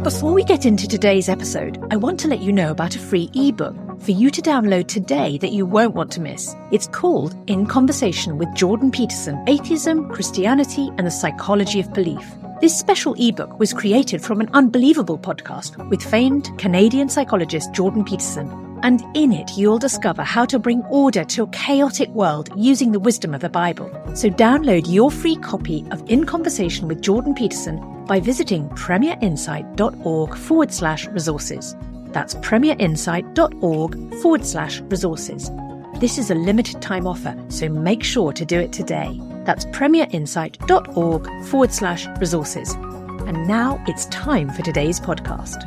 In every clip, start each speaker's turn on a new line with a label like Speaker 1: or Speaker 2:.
Speaker 1: Before we get into today's episode, I want to let you know about a free ebook for you to download today that you won't want to miss. It's called In Conversation with Jordan Peterson, Atheism, Christianity, and the Psychology of Belief. This special ebook was created from an Unbelievable podcast with famed Canadian psychologist Jordan Peterson. And in it, you'll discover how to bring order to a chaotic world using the wisdom of the Bible. So download your free copy of In Conversation with Jordan Peterson by visiting premierinsight.org/resources. That's premierinsight.org/resources. This is a limited time offer, so make sure to do it today. That's premierinsight.org/resources. And now it's time for today's podcast.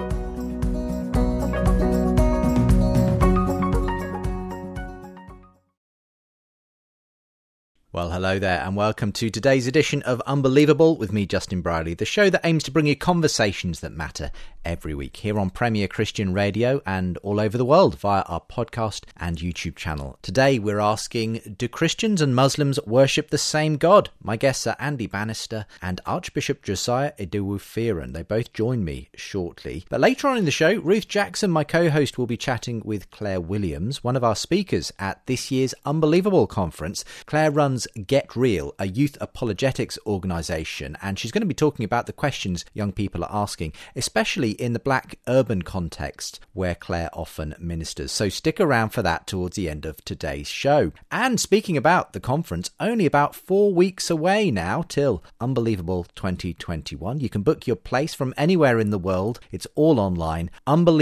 Speaker 2: Well, hello there and welcome to today's edition of Unbelievable with me, Justin Brierley, the show that aims to bring you conversations that matter every week here on Premier Christian Radio and all over the world via our podcast and YouTube channel. Today we're asking, do Christians and Muslims worship the same God? My guests are Andy Bannister and Archbishop Josiah Edewufiran. They both join me shortly. But later on in the show, Ruth Jackson, my co-host, will be chatting with Claire Williams, one of our speakers at this year's Unbelievable conference. Claire runs Get Real, a youth apologetics organisation, and she's going to be talking about the questions young people are asking, especially in the black urban context where Claire often ministers. So stick around for that towards the end of today's show. And speaking about the conference, only about 4 weeks away now till Unbelievable 2021. You can book your place from anywhere in the world. It's all online,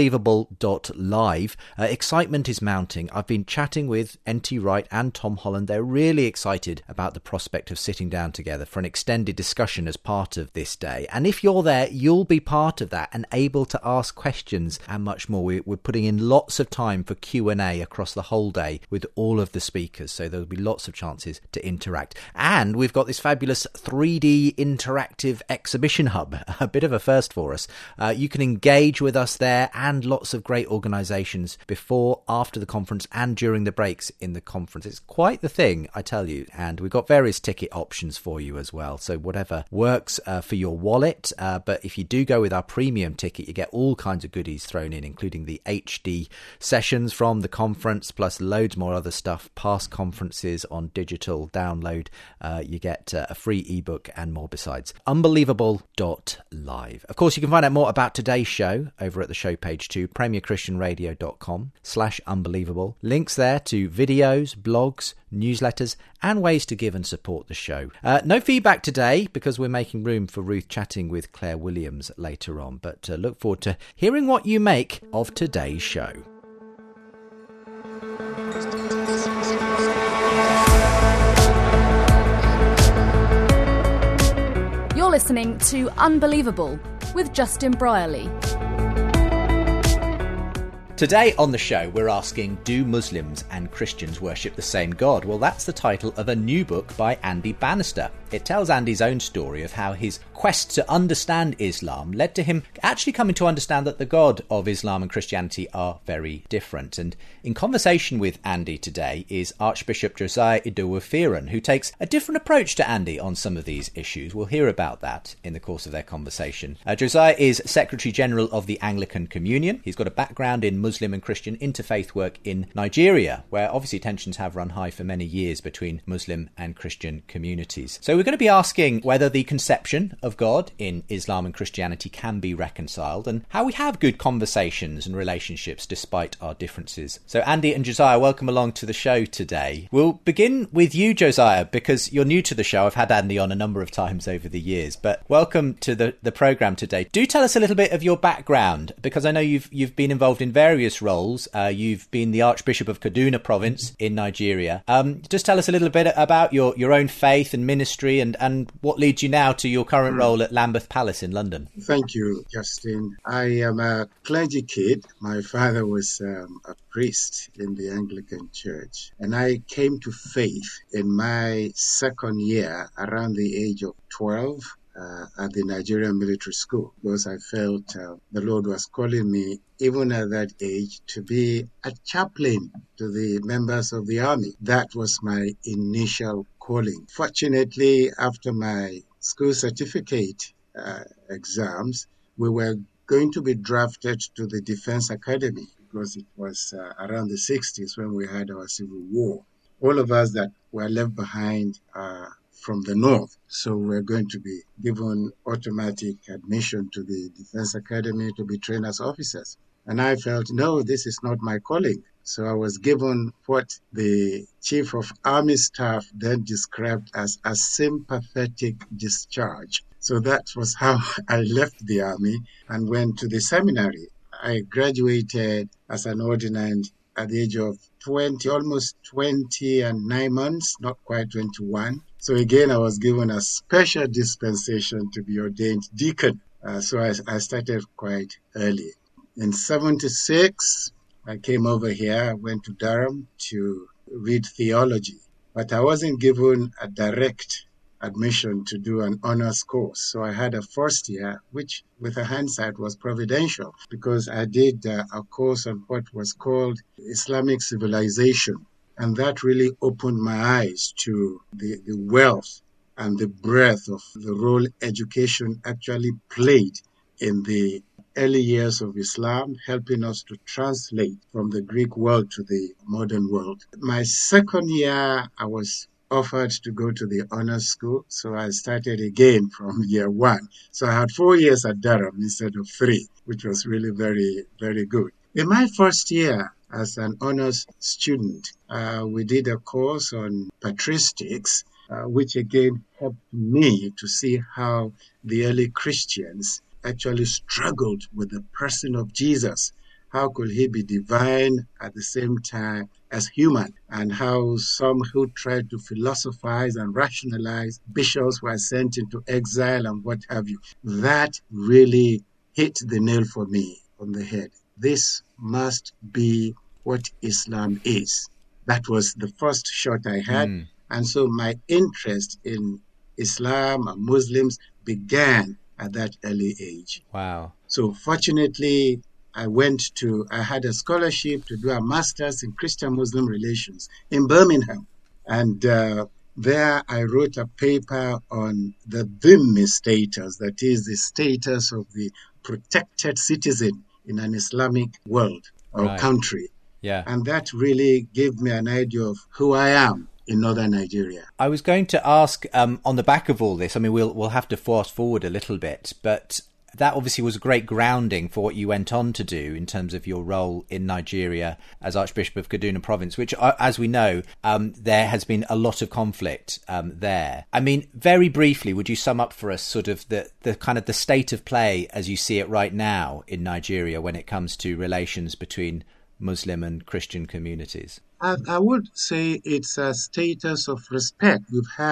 Speaker 2: unbelievable.live. Excitement is mounting. I've been chatting with N.T. Wright and Tom Holland. They're really excited about the prospect of sitting down together for an extended discussion as part of this day. And if you're there, you'll be part of that and able to ask questions and much more. We're putting in lots of time for Q&A across the whole day with all of the speakers, so there'll be lots of chances to interact. And we've got this fabulous 3D interactive exhibition hub, a bit of a first for us. You can engage with us there and lots of great organisations before, after the conference and during the breaks in the conference. It's quite the thing, I tell you. And we've got various ticket options for you as well. So whatever works for your wallet. But if you do go with our premium ticket, you get all kinds of goodies thrown in, including the HD sessions from the conference, plus loads more other stuff, past conferences on digital download. You get a free ebook and more besides. Unbelievable.live. Of course, you can find out more about today's show over at the show page too, premierchristianradio.com/unbelievable. Links there to videos, blogs, newsletters, and ways to give and support the show. No feedback today because we're making room for Ruth chatting with Claire Williams later on, but look forward to hearing what you make of today's show.
Speaker 3: You're listening to Unbelievable with Justin Brierley.
Speaker 2: Today on the show, we're asking, do Muslims and Christians worship the same God? Well, that's the title of a new book by Andy Bannister. It tells Andy's own story of how his quest to understand Islam led to him actually coming to understand that the God of Islam and Christianity are very different. And in conversation with Andy today is Archbishop Josiah Edewufiran, who takes a different approach to Andy on some of these issues. We'll hear about that in the course of their conversation. Josiah is Secretary General of the Anglican Communion. He's got a background in Muslim and Christian interfaith work in Nigeria, where obviously tensions have run high for many years between Muslim and Christian communities. So we're going to be asking whether the conception of God in Islam and Christianity can be reconciled and how we have good conversations and relationships despite our differences. So Andy and Josiah, welcome along to the show today. We'll begin with you, Josiah, because you're new to the show. I've had Andy on a number of times over the years, but welcome to the programme today. Do tell us a little bit of your background, because I know you've been involved in various roles. You've been the Archbishop of Kaduna Province in Nigeria. Just tell us a little bit about your own faith and ministry and what leads you now to your current role at Lambeth Palace in London.
Speaker 4: Thank you, Justin. I am a clergy kid. My father was a priest in the Anglican Church, and I came to faith in my second year around the age of 12 at the Nigerian Military School, because I felt the Lord was calling me, even at that age, to be a chaplain to the members of the army. That was my initial calling. Fortunately, after my school certificate exams, we were going to be drafted to the Defense Academy because it was around the 60s when we had our Civil War. All of us that were left behind from the North. So we're going to be given automatic admission to the Defense Academy to be trained as officers. And I felt, no, this is not my calling. So I was given what the Chief of Army Staff then described as a sympathetic discharge. So that was how I left the Army and went to the seminary. I graduated as an ordinand at the age of 20, almost 20 and 9 months, not quite 21. So again, I was given a special dispensation to be ordained deacon. So I started quite early. In 76, I came over here, I went to Durham to read theology, but I wasn't given a direct admission to do an honors course. So I had a first year, which with a hindsight was providential because I did a course on what was called Islamic civilization. And that really opened my eyes to the wealth and the breadth of the role education actually played in the early years of Islam, helping us to translate from the Greek world to the modern world. My second year, I was offered to go to the honors school, so I started again from year one. So I had 4 years at Durham instead of 3, which was really very, very good. In my first year as an honors student, we did a course on patristics, which again helped me to see how the early Christians actually struggled with the person of Jesus. How could he be divine at the same time as human? And how some who tried to philosophize and rationalize, bishops were sent into exile and what have you. That really hit the nail for me on the head. This must be what Islam is. That was the first shot I had. And so my interest in Islam and Muslims began at that early age.
Speaker 2: Wow.
Speaker 4: So fortunately, I had a scholarship to do a master's in Christian-Muslim relations in Birmingham. And there I wrote a paper on the dhimmi status, that is the status of the protected citizen in an Islamic world or country.
Speaker 2: Yeah.
Speaker 4: And that really gave me an idea of who I am in northern Nigeria.
Speaker 2: I was going to ask, on the back of all this, I mean, we'll have to fast forward a little bit, but that obviously was a great grounding for what you went on to do in terms of your role in Nigeria as Archbishop of Kaduna Province, which, as we know, there has been a lot of conflict there. I mean, very briefly, would you sum up for us sort of the kind of the state of play as you see it right now in Nigeria when it comes to relations between Muslim and Christian communities?
Speaker 4: I would say it's a status of respect.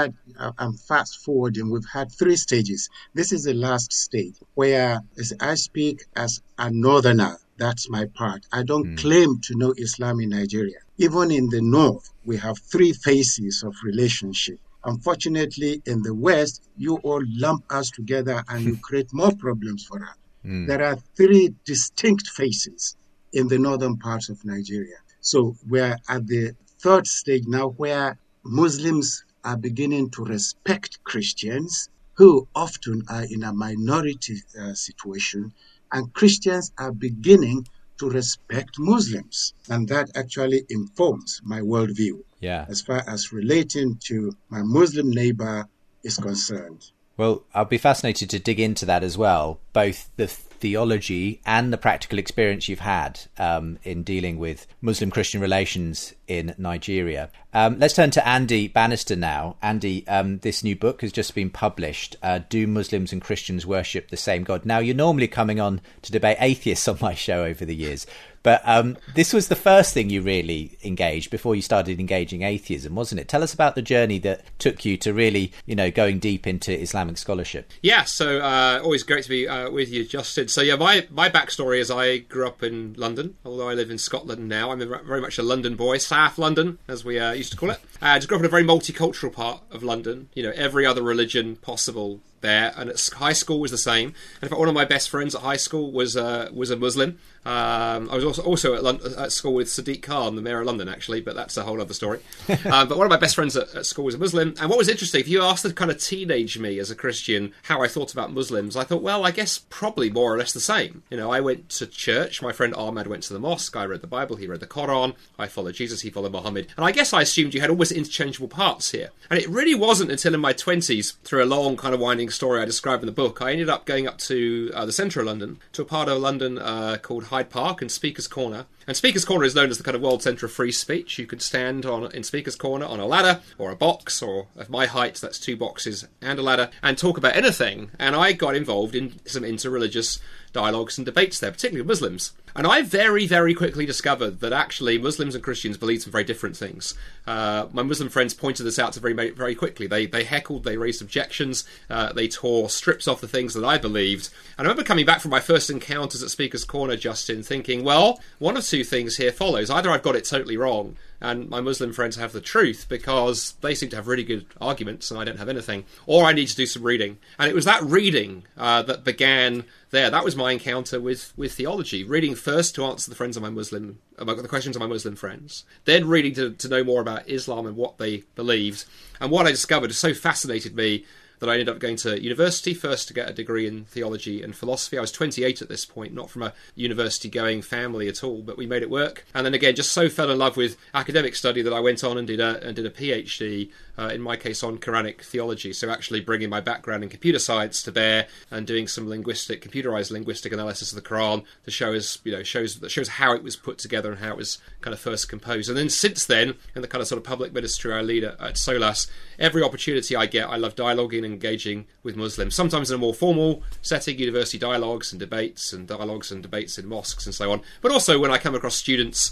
Speaker 4: I'm fast forwarding, we've had 3 stages. This is the last stage where I speak as a northerner. That's my part. I don't claim to know Islam in Nigeria. Even in the north, we have 3 phases of relationship. Unfortunately, in the west, you all lump us together and you create more problems for us. There are 3 distinct phases in the northern parts of Nigeria. So we're at the 3rd stage now where Muslims are beginning to respect Christians who often are in a minority situation, and Christians are beginning to respect Muslims. And that actually informs my worldview as far as relating to my Muslim neighbor is concerned.
Speaker 2: Well, I'll be fascinated to dig into that as well, both the theology and the practical experience you've had in dealing with Muslim-Christian relations in Nigeria. Let's turn to Andy Bannister now. Andy, this new book has just been published, Do Muslims and Christians Worship the Same God? Now, you're normally coming on to debate atheists on my show over the years, but this was the first thing you really engaged before you started engaging atheism, wasn't it? Tell us about the journey that took you to really, going deep into Islamic scholarship.
Speaker 5: Yeah, so always great to be with you, Justin. So yeah, my backstory is I grew up in London, although I live in Scotland now. I'm very much a London boy, South London, as we used to call it. I just grew up in a very multicultural part of London. Every other religion possible there, and at high school was the same. And in fact, one of my best friends at high school was a Muslim. I was also at school with Sadiq Khan, the mayor of London, actually, but that's a whole other story. But one of my best friends at school was a Muslim. And what was interesting, if you asked the kind of teenage me as a Christian how I thought about Muslims, I thought, well, I guess probably more or less the same. You know, I went to church. My friend Ahmed went to the mosque. I read the Bible. He read the Quran. I followed Jesus. He followed Muhammad. And I guess I assumed you had almost interchangeable parts here. And it really wasn't until in my 20s, through a long kind of winding story I describe in the book, I ended up going up to the centre of London, to a part of London called Hyde Park and Speaker's Corner. And Speaker's Corner is known as the kind of world centre of free speech. You could stand in Speaker's Corner on a ladder or a box, or at my height, that's 2 boxes and a ladder, and talk about anything. And I got involved in some interreligious dialogues and debates there, particularly with Muslims. And I very, very quickly discovered that actually Muslims and Christians believe some very different things. My Muslim friends pointed this out to very, very quickly. They heckled, they raised objections, they tore strips off the things that I believed. And I remember coming back from my first encounters at Speaker's Corner, Justin, thinking, well, one of 2 things here follows. Either I've got it totally wrong, and my Muslim friends have the truth because they seem to have really good arguments and I don't have anything, or I need to do some reading. And it was that reading that began there. That was my encounter with theology. Reading first to answer the questions of my Muslim friends, then reading to know more about Islam and what they believed. And what I discovered so fascinated me that I ended up going to university first to get a degree in theology and philosophy. I was 28 at this point, not from a university-going family at all, but we made it work. And then again, just so fell in love with academic study that I went on and did a PhD, in my case on Quranic theology. So actually bringing my background in computer science to bear and doing some computerized linguistic analysis of the Quran to shows how it was put together and how it was kind of first composed. And then since then, in the kind of sort of public ministry I lead at SOLAS, every opportunity I get, I love dialoguing and engaging with Muslims, sometimes in a more formal setting, university dialogues and debates in mosques and so on, but also when I come across students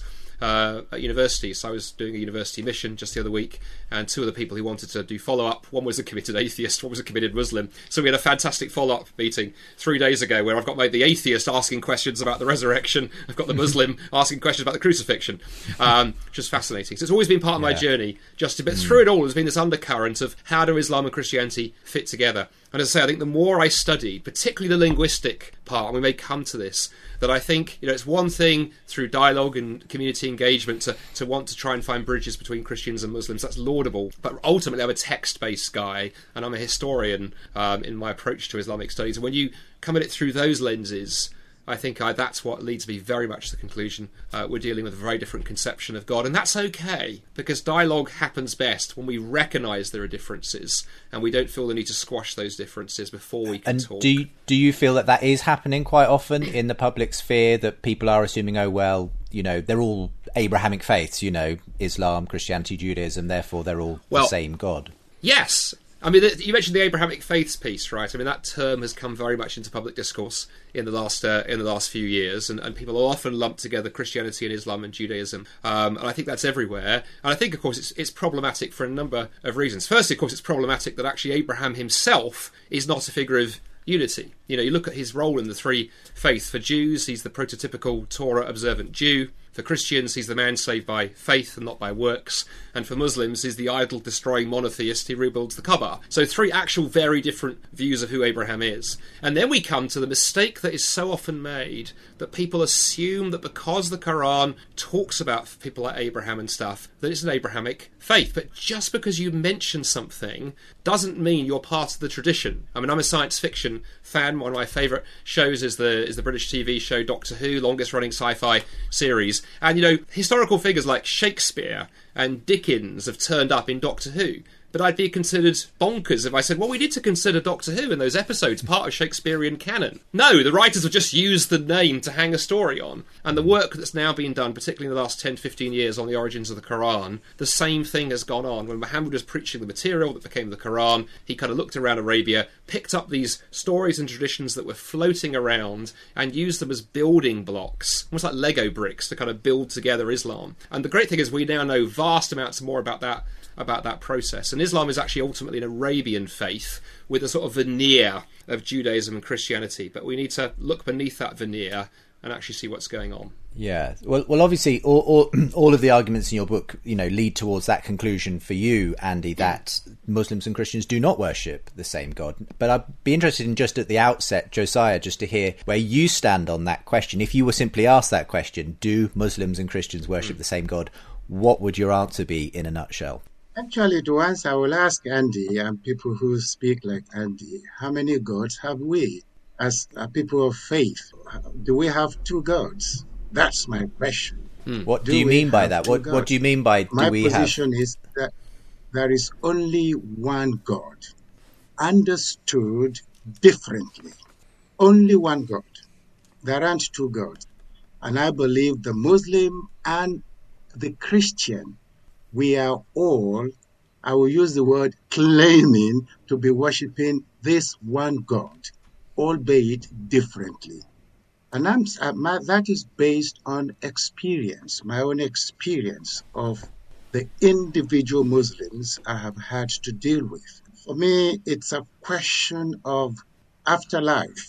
Speaker 5: at university. So I was doing a university mission just the other week, and 2 of the people who wanted to do follow-up, one was a committed atheist, one was a committed Muslim. So we had a fantastic follow-up meeting 3 days ago where I've got the atheist asking questions about the resurrection, I've got the Muslim asking questions about the crucifixion, which is fascinating. So it's always been part of my journey, but through it all there's been this undercurrent of how do Islam and Christianity fit together. And as I say, I think the more I studied, particularly the linguistic part, and we may come to this, that I think it's one thing through dialogue and community engagement to want to try and find bridges between Christians and Muslims. That's laudable. But ultimately, I'm a text-based guy, and I'm a historian in my approach to Islamic studies. And when you come at it through those lenses, I think that's what leads me very much to the conclusion we're dealing with a very different conception of God. And that's okay, because dialogue happens best when we recognise there are differences and we don't feel the need to squash those differences before we can talk.
Speaker 2: Do you feel that is happening quite often in the public sphere, that people are assuming, oh, well, they're all Abrahamic faiths, Islam, Christianity, Judaism, therefore they're all the same God?
Speaker 5: Yes. I mean, you mentioned the Abrahamic faiths piece, right? I mean, that term has come very much into public discourse in the last few years, and people will often lump together Christianity and Islam and Judaism, and I think that's everywhere. And I think, of course, it's problematic for a number of reasons. Firstly, of course, it's problematic that actually Abraham himself is not a figure of unity. You look at his role in the 3 faiths. For Jews, he's the prototypical Torah-observant Jew. For Christians, he's the man saved by faith and not by works. And for Muslims, he's the idol-destroying monotheist who rebuilds the Kaaba. So 3 actual very different views of who Abraham is. And then we come to the mistake that is so often made, that people assume that because the Quran talks about people like Abraham and stuff, that it's an Abrahamic faith. But just because you mention something doesn't mean you're part of the tradition. I mean, I'm a science fiction fan. One of my favourite shows is the British TV show Doctor Who, longest running sci-fi series. And, historical figures like Shakespeare and Dickens have turned up in Doctor Who. But I'd be considered bonkers if I said, well, we need to consider Doctor Who in those episodes part of Shakespearean canon. No, the writers have just used the name to hang a story on. And the work that's now been done, particularly in the last 10, 15 years on the origins of the Quran, the same thing has gone on. When Muhammad was preaching the material that became the Quran, he kind of looked around Arabia, picked up these stories and traditions that were floating around and used them as building blocks, almost like Lego bricks, to kind of build together Islam. And the great thing is we now know vast amounts more about that process. And Islam is actually ultimately an Arabian faith with a sort of veneer of Judaism and Christianity. But we need to look beneath that veneer and actually see what's going on.
Speaker 2: Yeah, well, obviously, all of the arguments in your book, lead towards that conclusion for you, Andy, that Muslims and Christians do not worship the same God. But I'd be interested in, just at the outset, Josiah, just to hear where you stand on that question. If you were simply asked that question, do Muslims and Christians worship the same God, what would your answer be in a nutshell?
Speaker 4: Actually, to answer, I will ask Andy and people who speak like Andy, how many gods have we as a people of faith? Do we have two gods? That's my question.
Speaker 2: What do you mean by that? What do you mean by
Speaker 4: my position is that there is only one God, understood differently. Only one God. There aren't two gods. And I believe the Muslim and the Christian, we are all, I will use the word, claiming to be worshiping this one God, albeit differently. And that is based on experience, my own experience of the individual Muslims I have had to deal with. For me, it's a question of afterlife.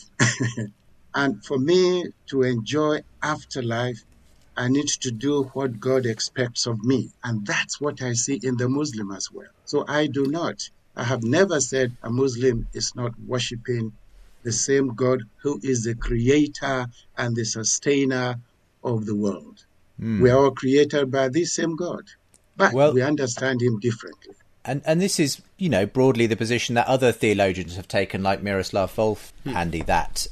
Speaker 4: And for me to enjoy afterlife, I need to do what God expects of me. And that's what I see in the Muslim as well. So I have never said a Muslim is not worshiping the same God who is the creator and the sustainer of the world. We are all created by this same God, but we understand him differently.
Speaker 2: And this is, broadly the position that other theologians have taken, like Miroslav Volf, Andy, that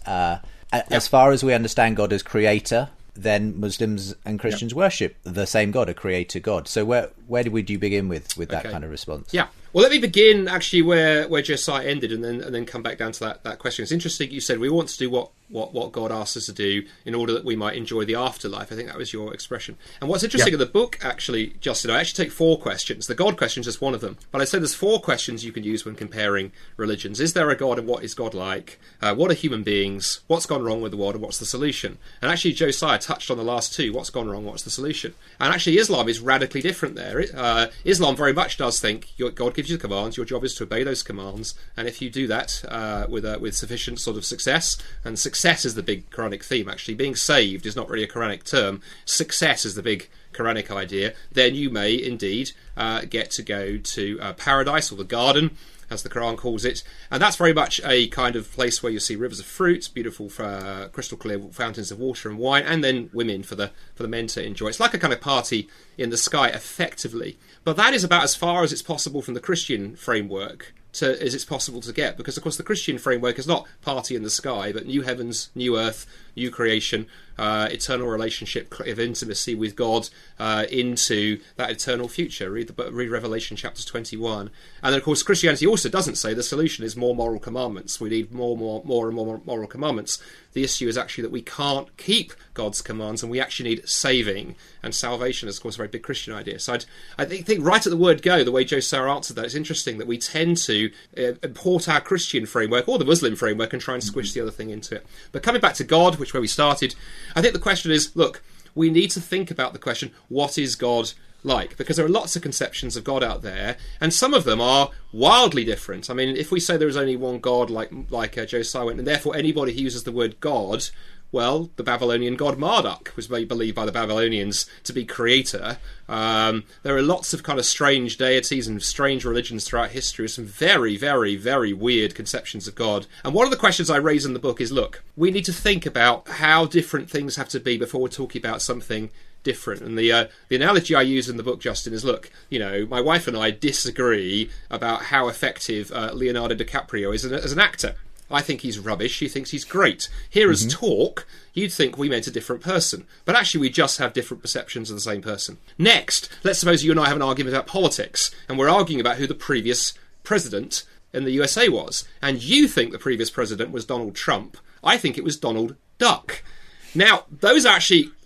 Speaker 2: as far as we understand God as creator, then Muslims and Christians worship the same God, a creator God. So where would you begin with that kind of response?
Speaker 5: Yeah. Well, let me begin actually where Josiah ended, and then come back down to that question. It's interesting you said we want to do what God asks us to do in order that we might enjoy the afterlife. I think that was your expression. And what's interesting in the book, actually, Justin, I actually take 4 questions. The God question is just one of them. But I say there's 4 questions you can use when comparing religions. Is there a God, and what is God like? What are human beings? What's gone wrong with the world, and what's the solution? And actually, Josiah touched on the last 2. What's gone wrong? What's the solution? And actually, Islam is radically different there. Islam very much does think God gives you the commands. Your job is to obey those commands, and if you do that with sufficient sort of success, and success is the big Quranic theme. Actually, being saved is not really a Quranic term. Success is the big Quranic idea. Then you may indeed get to go to paradise, or the garden, as the Quran calls it, and that's very much a kind of place where you see rivers of fruit, beautiful crystal clear fountains of water and wine, and then women for the men to enjoy. It's like a kind of party in the sky, effectively. But that is about as far as it's possible from the Christian framework as it's possible to get, because of course the Christian framework is not party in the sky, but new heavens, new earth, new creation, eternal relationship of intimacy with God into that eternal future. Read Revelation chapters 21. And then of course Christianity also doesn't say the solution is more moral commandments. We need more and more moral commandments. The issue is actually that we can't keep God's commands, and we actually need saving. And salvation is, of course, a very big Christian idea. So I think right at the word go, the way Josiah answered that, it's interesting that we tend to import our Christian framework or the Muslim framework and try and squish the other thing into it. But coming back to God, which is where we started, I think the question is, look, we need to think about the question, what is God like? Because there are lots of conceptions of God out there, and some of them are wildly different. I mean, if we say there is only one God, like Josiah went, and therefore anybody who uses the word God, well, the Babylonian god Marduk was believed by the Babylonians to be creator. There are lots of kind of strange deities and strange religions throughout history, some very, very, very weird conceptions of God. And one of the questions I raise in the book is, look, we need to think about how different things have to be before we're talking about something different. And the analogy I use in the book, Justin, is, look, my wife and I disagree about how effective Leonardo DiCaprio is as an actor. I think he's rubbish. She thinks he's great. Here as talk, you'd think we meant a different person. But actually, we just have different perceptions of the same person. Next, let's suppose you and I have an argument about politics, and we're arguing about who the previous president in the USA was. And you think the previous president was Donald Trump. I think it was Donald Duck. Now, those are actually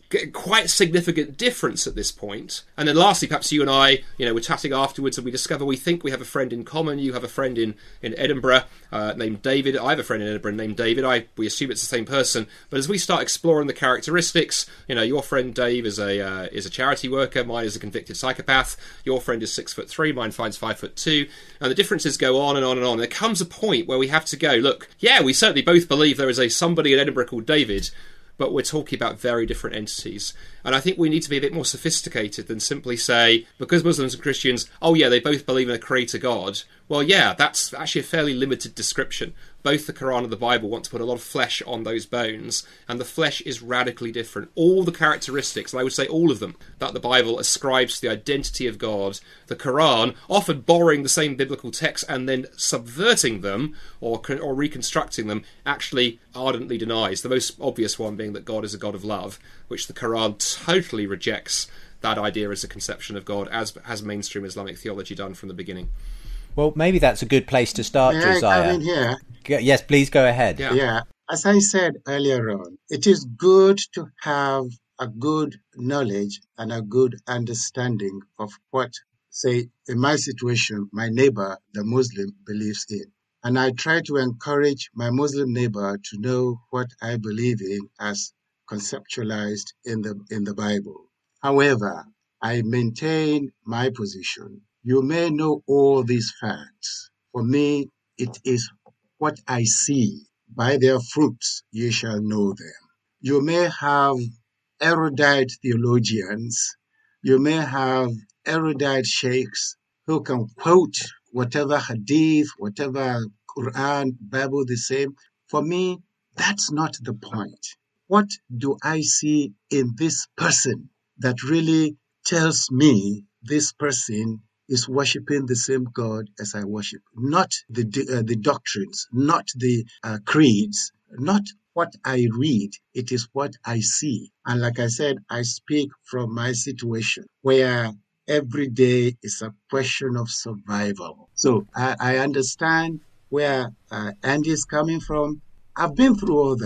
Speaker 5: quite significant difference at this point. And then lastly, perhaps you and I, we're chatting afterwards and we discover we think we have a friend in common. You have a friend in Edinburgh named David. I have a friend in Edinburgh named David. We assume it's the same person. But as we start exploring the characteristics, your friend Dave is a charity worker. Mine is a convicted psychopath. Your friend is 6'3". Mine finds 5'2". And the differences go on and on and on. There comes a point where we have to go, look, yeah, we certainly both believe there is somebody in Edinburgh called David, but we're talking about very different entities. And I think we need to be a bit more sophisticated than simply say, because Muslims and Christians, oh yeah, they both believe in a creator God. Well, yeah, that's actually a fairly limited description. Both the Quran and the Bible want to put a lot of flesh on those bones, and the flesh is radically different. All the characteristics, and I would say all of them, that the Bible ascribes to the identity of God, the Quran, often borrowing the same biblical texts and then subverting them or reconstructing them, actually ardently denies. The most obvious one being that God is a God of love, which the Quran totally rejects that idea as a conception of God, as has mainstream Islamic theology done from the beginning.
Speaker 2: Well, maybe that's a good place to start, Josiah.
Speaker 4: I mean, here.
Speaker 2: Yes, please go ahead.
Speaker 4: Yeah. As I said earlier on, it is good to have a good knowledge and a good understanding of what, say, in my situation, my neighbor, the Muslim, believes in. And I try to encourage my Muslim neighbor to know what I believe in as conceptualized in the Bible. However, I maintain my position. You may know all these facts. For me, it is what I see. By their fruits ye shall know them. You may have erudite theologians. You may have erudite sheikhs who can quote whatever hadith, whatever Quran, Bible, the same. For me, that's not the point. What do I see in this person that really tells me this person is worshiping the same God as I worship? Not the doctrines, not the creeds, not what I read. It is what I see. And like I said, I speak from my situation where every day is a question of survival. So I understand where Andy is coming from. I've been through all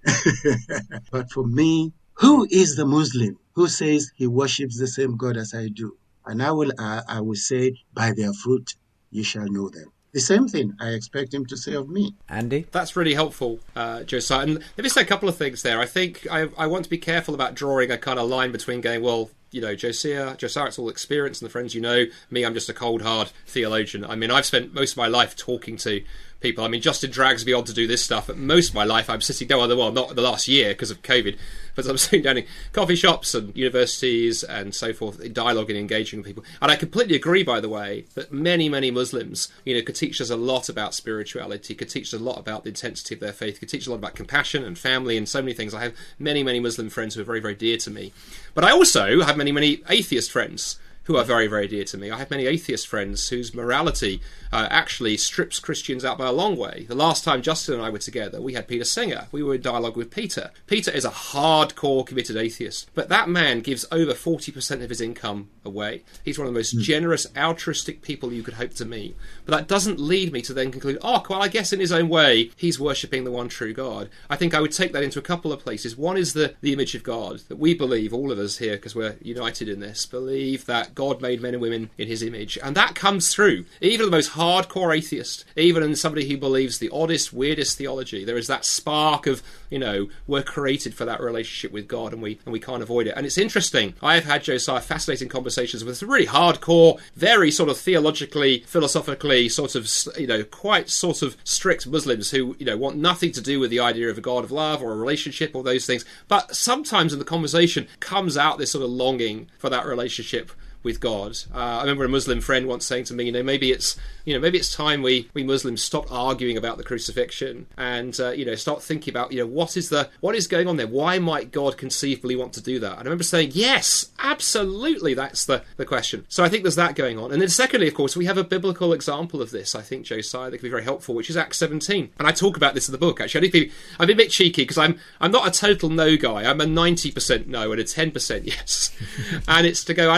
Speaker 4: that. But for me, who is the Muslim who says he worships the same God as I do? And I will say, by their fruit you shall know them. The same thing I expect him to say of me.
Speaker 2: Andy?
Speaker 5: That's really helpful, Josiah. And let me say a couple of things there. I think I want to be careful about drawing a kind of line between going, well, Josiah, it's all experience and the friends you know. Me, I'm just a cold, hard theologian. I mean, I've spent most of my life talking to people. I mean, Justin drags me on to do this stuff, but most of my life I'm sitting down, well, not the last year because of COVID, but I'm sitting down in coffee shops and universities and so forth, dialoguing and engaging with people. And I completely agree, by the way, that many, many Muslims, could teach us a lot about spirituality, could teach us a lot about the intensity of their faith, could teach us a lot about compassion and family and so many things. I have many, many Muslim friends who are very, very dear to me. But I also have many, many atheist friends who are very, very dear to me. I have many atheist friends whose morality actually strips Christians out by a long way. The last time Justin and I were together, we had Peter Singer. We were in dialogue with Peter. Peter is a hardcore committed atheist, but that man gives over 40% of his income away. He's one of the most generous, altruistic people you could hope to meet. But that doesn't lead me to then conclude, well, I guess in his own way, he's worshipping the one true God. I think I would take that into a couple of places. One is the image of God, that we believe, all of us here, because we're united in this, believe that God made men and women in his image. And that comes through. Even the most hardcore atheist, even in somebody who believes the oddest, weirdest theology, there is that spark of, we're created for that relationship with God and we can't avoid it. And it's interesting. I have had, Josiah, fascinating conversations with some really hardcore, very sort of theologically, philosophically, sort of, quite sort of strict Muslims who, want nothing to do with the idea of a God of love or a relationship or those things. But sometimes in the conversation comes out this sort of longing for that relationship with God. I remember a Muslim friend once saying to me, maybe it's time we Muslims stop arguing about the crucifixion and start thinking about what is going on there. Why might God conceivably want to do that? And I remember saying, yes, absolutely, that's the question. So I think there's that going on. And then secondly, of course, we have a biblical example of this, I think, Josiah, that could be very helpful, which is Acts 17. And I talk about this in the book, actually. I've been a bit cheeky because I'm not a total no guy. I'm a 90% no and a 10% yes. And it's to go, I love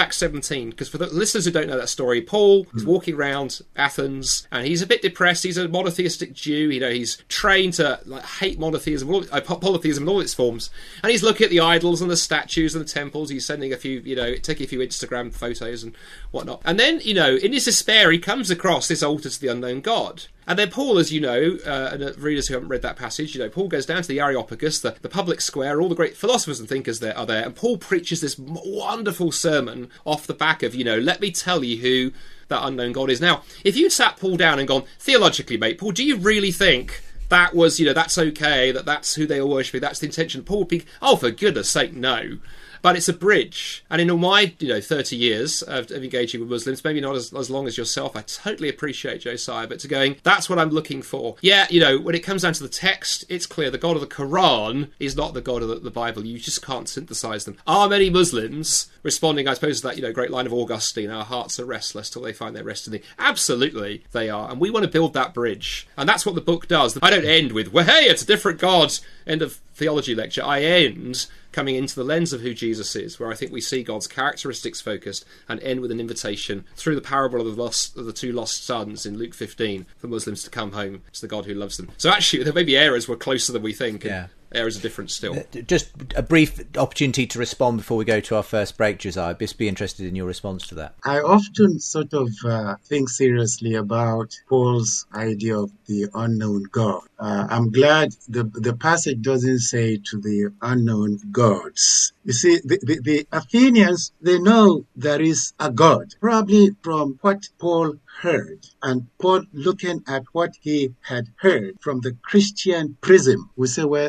Speaker 5: Acts 17, because for the listeners who don't know that story, Paul is walking around Athens, and he's a bit depressed. He's a monotheistic Jew. He's trained to hate monotheism, polytheism in all its forms. And he's looking at the idols and the statues and the temples. He's sending taking a few Instagram photos and whatnot. And then, in his despair, he comes across this altar to the unknown God. And then Paul, as you know, and readers who haven't read that passage, Paul goes down to the Areopagus, the public square, all the great philosophers and thinkers there are there, and Paul preaches this wonderful sermon off the back of, let me tell you who that unknown God is. Now, if you sat Paul down and gone, theologically, mate, Paul, do you really think that was, that's okay, that's who they are worshipping, that's the intention? Paul would be, oh, for goodness sake, no. But it's a bridge. And in my 30 years of engaging with Muslims, maybe not as long as yourself, I totally appreciate Josiah, but to going, that's what I'm looking for. Yeah, when it comes down to the text, it's clear the God of the Quran is not the God of the Bible. You just can't synthesize them. Are many Muslims responding, I suppose, to that great line of Augustine, our hearts are restless till they find their rest in thee? Absolutely, they are. And we want to build that bridge. And that's what the book does. I don't end with, well, hey, it's a different God, end of theology lecture. I end coming into the lens of who Jesus is, where I think we see God's characteristics focused, and end with an invitation through the parable of the two lost sons in Luke 15 for Muslims to come home to the God who loves them. So actually, there may be areas we're closer than we think.
Speaker 2: Yeah.
Speaker 5: Areas are different still.
Speaker 2: Just a brief opportunity to respond before we go to our first break, Josiah. I'd just be interested in your response to that.
Speaker 4: I often sort of think seriously about Paul's idea of the unknown God. I'm glad the passage doesn't say to the unknown gods. You see, the Athenians, they know there is a God, probably from what Paul heard. And Paul, looking at what he had heard from the Christian prism, we say, well,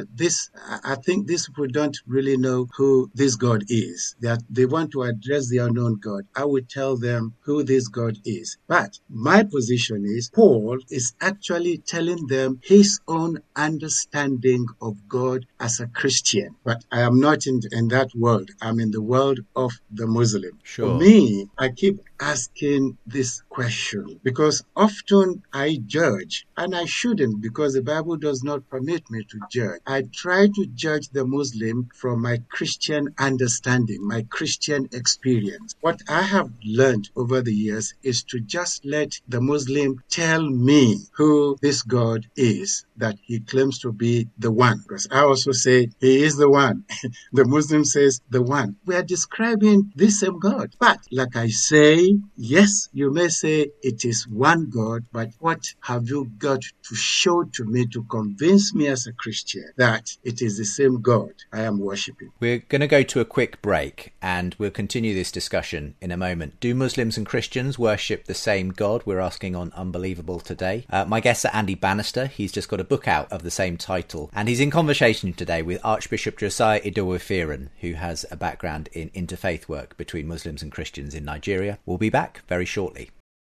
Speaker 4: I think these people don't really know who this God is. They want to address the unknown God. I would tell them who this God is. But my position is Paul is actually telling them his own understanding of God as a Christian. But I am not in that world. I'm in the world of the Muslim.
Speaker 2: Sure.
Speaker 4: For me, I keep asking this question because often I judge, and I shouldn't because the Bible does not permit me to judge. I try to judge the Muslim from my Christian understanding, my Christian experience. What I have learned over the years is to just let the Muslim tell me who this God is that he claims to be the one. Because I also say he is the one. The Muslim says the one. We are describing this same God. But like I say, yes, you may say it is one God, but what have you got to show to me to convince me as a Christian that it is the same God I am worshipping?
Speaker 2: We're going to go to a quick break and we'll continue this discussion in a moment. Do Muslims and Christians worship the same God? We're asking on Unbelievable today. My guests are Andy Bannister. He's just got a book out of the same title, and he's in conversation today with Archbishop Josiah Idowu-Ofiran, who has a background in interfaith work between Muslims and Christians in Nigeria. We'll be back very shortly.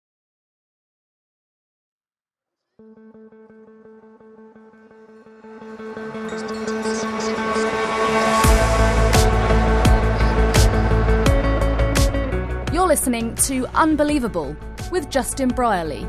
Speaker 3: You're listening to Unbelievable with Justin Brierley.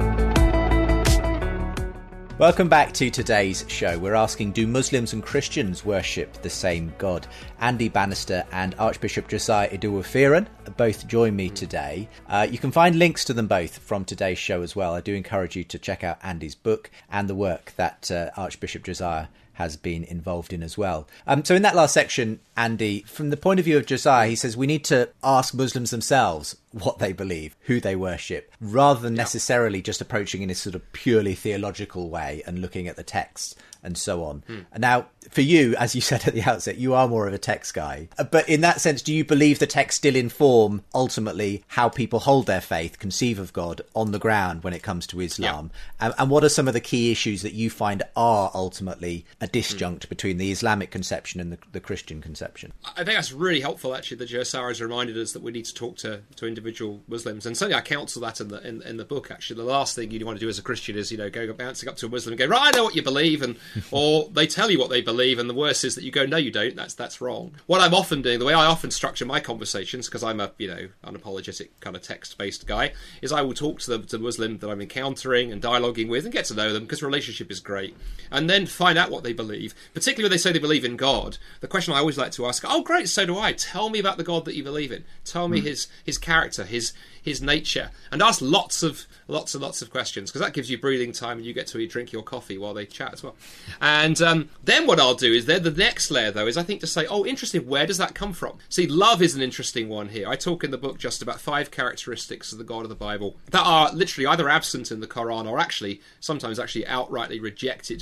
Speaker 2: Welcome back to today's show. We're asking, do Muslims and Christians worship the same God? Andy Bannister and Archbishop Josiah Idowu-Ofiran both join me today. You can find links to them both from today's show as well. I do encourage you to check out Andy's book and the work that Archbishop Josiah has been involved in as well. So in that last section, Andy, from the point of view of Josiah, he says we need to ask Muslims themselves what they believe, who they worship, rather than necessarily just approaching in a sort of purely theological way and looking at the text and so on. And now, for you, as you said at the outset, you are more of a text guy. But in that sense, do you believe the text still inform, ultimately, how people hold their faith, conceive of God on the ground when it comes to Islam? Yeah. And what are some of the key issues that you find are ultimately a disjunct between the Islamic conception and the Christian conception? I
Speaker 5: think that's really helpful, actually, that Josiah has reminded us that we need to talk to individual Muslims. And certainly I counsel that in the book, actually. The last thing you want to do as a Christian is, go bouncing up to a Muslim and go, right, I know what you believe, or they tell you what they believe. believe, and the worst is that you go, no, you don't. That's wrong. What I'm often doing, the way I often structure my conversations, because I'm a unapologetic kind of text-based guy, is I will talk to the Muslim that I'm encountering and dialoguing with and get to know them, because relationship is great, and then find out what they believe. Particularly when they say they believe in God, the question I always like to ask, oh great, so do I. Tell me about the God that you believe in. Tell me his character, his nature, and ask lots and lots of questions, because that gives you breathing time and you get to drink your coffee while they chat as well. And then what I'll do is the next layer, though, is I think to say, oh, interesting, where does that come from? See, love is an interesting one here. I talk in the book just about 5 characteristics of the God of the Bible that are literally either absent in the Quran or sometimes outrightly rejected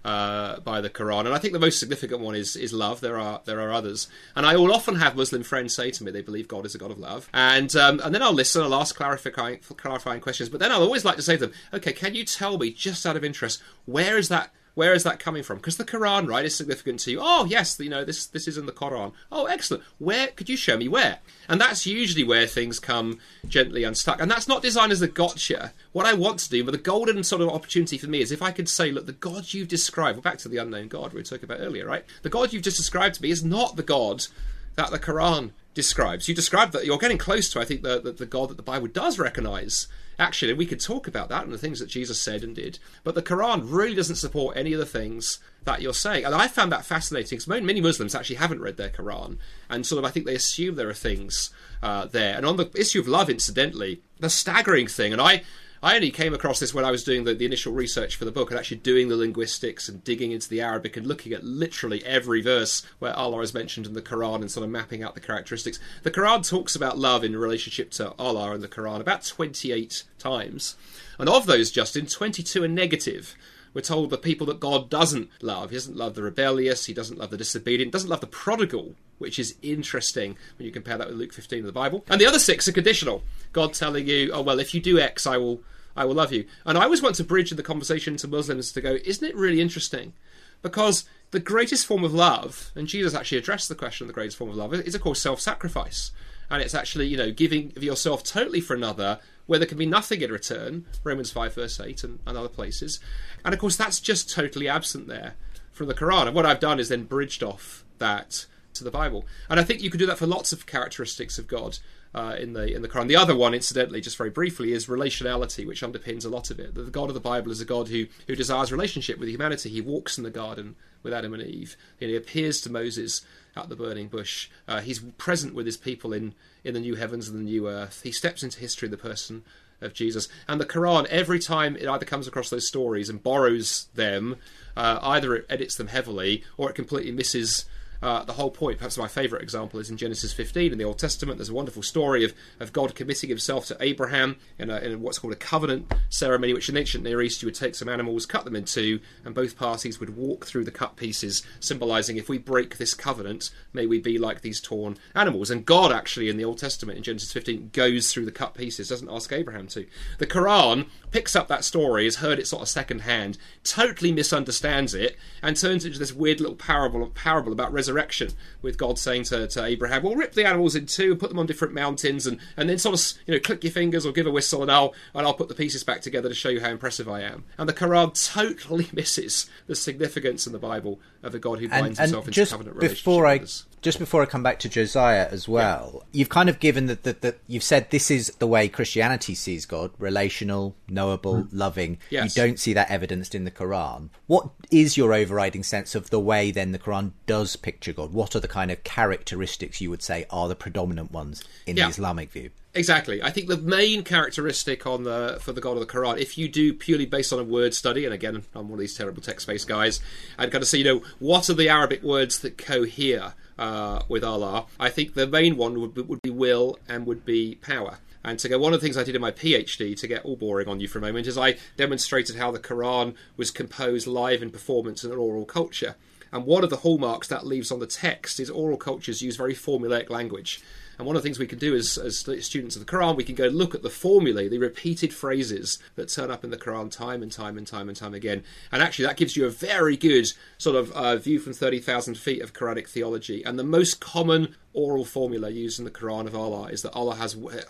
Speaker 5: by the Quran. And I think the most significant one is love. There are others, and I will often have Muslim friends say to me they believe God is a God of love, and then I'll listen, I'll ask clarifying questions, but then I'll always like to say to them, okay, can you tell me, just out of interest, where is that coming from? Because the Quran, right, is significant to you. Oh yes, this is in the Quran. Oh, excellent. Where could you show me where? And that's usually where things come gently unstuck. And that's not designed as a gotcha. What I want to do, but the golden sort of opportunity for me, is if I could say, look, the God you've described, back to the unknown God we were talking about earlier, right? The God you've just described to me is not the God that the Quran describes. You described that. You're getting close to, I think, the God that the Bible does recognise. Actually, we could talk about that and the things that Jesus said and did. But the Quran really doesn't support any of the things that you're saying. And I found that fascinating, because many Muslims actually haven't read their Quran. And sort of, I think they assume there are things there. And on the issue of love, incidentally, the staggering thing, and I only came across this when I was doing the initial research for the book and actually doing the linguistics and digging into the Arabic and looking at literally every verse where Allah is mentioned in the Quran and sort of mapping out the characteristics. The Quran talks about love in relationship to Allah in the Quran about 28 times. And of those, Justin, 22 are negative. We're told the people that God doesn't love. He doesn't love the rebellious, he doesn't love the disobedient, doesn't love the prodigal, which is interesting when you compare that with Luke 15 in the Bible. And the other 6 are conditional. God telling you, oh, well, if you do X, I will love you. And I always want to bridge the conversation to Muslims to go, isn't it really interesting? Because the greatest form of love, and Jesus actually addressed the question of the greatest form of love, is of course self-sacrifice. And it's actually, giving of yourself totally for another, where there can be nothing in return, Romans 5 verse 8 and other places. And of course that's just totally absent there from the Quran. And what I've done is then bridged off that to the Bible. And I think you could do that for lots of characteristics of God in the Quran. The other one, incidentally, just very briefly, is relationality, which underpins a lot of it. The God of the Bible is a God who desires relationship with humanity. He walks in the garden with Adam and Eve. He appears to Moses at the burning bush. He's present with his people in the new heavens and the new earth. He steps into history in the person of Jesus. And the Quran, every time it either comes across those stories and borrows them, either it edits them heavily or it completely misses the whole point. Perhaps my favourite example is in Genesis 15 in the Old Testament. There's a wonderful story of God committing himself to Abraham in what's called a covenant ceremony, which in ancient Near East you would take some animals, cut them in two, and both parties would walk through the cut pieces, symbolising, if we break this covenant, may we be like these torn animals. And God actually in the Old Testament in Genesis 15 goes through the cut pieces, doesn't ask Abraham to. The Quran picks up that story, has heard it sort of second hand, totally misunderstands it, and turns it into this weird little parable about resurrection, with God saying to Abraham, well, rip the animals in two and put them on different mountains, and then sort of click your fingers or give a whistle, and I'll put the pieces back together to show you how impressive I am. And the Quran totally misses the significance in the Bible of a God who binds himself into covenant relationship with us.
Speaker 2: Just before I come back to Josiah as well, you've kind of given that you've said this is the way Christianity sees God: relational, knowable, loving.
Speaker 5: Yes.
Speaker 2: You don't see that evidenced in the Quran. What is your overriding sense of the way then the Quran does picture God? What are the kind of characteristics you would say are the predominant ones in the Islamic view?
Speaker 5: Exactly. I think the main characteristic for the God of the Quran, if you do purely based on a word study, and again, I'm one of these terrible text-based guys, and kind of see, what are the Arabic words that cohere with Allah, I think the main one would be will and would be power. And to go, one of the things I did in my PhD, to get all boring on you for a moment, is I demonstrated how the Quran was composed live in performance and oral culture. And one of the hallmarks that leaves on the text is oral cultures use very formulaic language. And one of the things we can do as students of the Quran, we can go look at the formulae, the repeated phrases that turn up in the Quran time and time and time and time again. And actually that gives you a very good sort of view from 30,000 feet of Quranic theology. And the most common oral formula used in the Quran of Allah is that Allah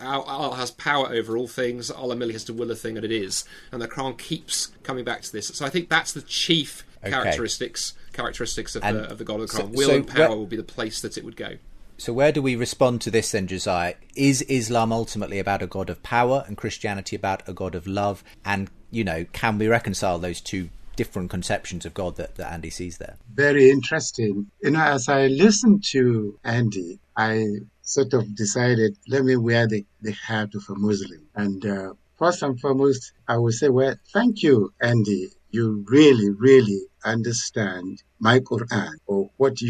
Speaker 5: has power over all things. Allah merely has to will a thing, and it is. And the Quran keeps coming back to this. So I think that's the chief characteristics of the God of the Quran. Will and power will be the place that it would go.
Speaker 2: So where do we respond to this then, Josiah? Is Islam ultimately about a God of power and Christianity about a God of love? And, can we reconcile those two different conceptions of God that Andy sees there?
Speaker 4: Very interesting. As I listened to Andy, I sort of decided, let me wear the hat of a Muslim. And first and foremost, I would say, well, thank you, Andy. You really, really understand my Quran, or what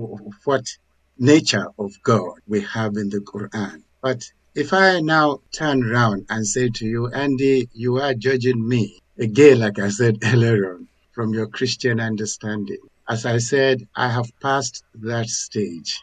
Speaker 4: nature of God we have in the Quran. But if I now turn around and say to you, Andy, you are judging me, again, like I said earlier on, from your Christian understanding. As I said, I have passed that stage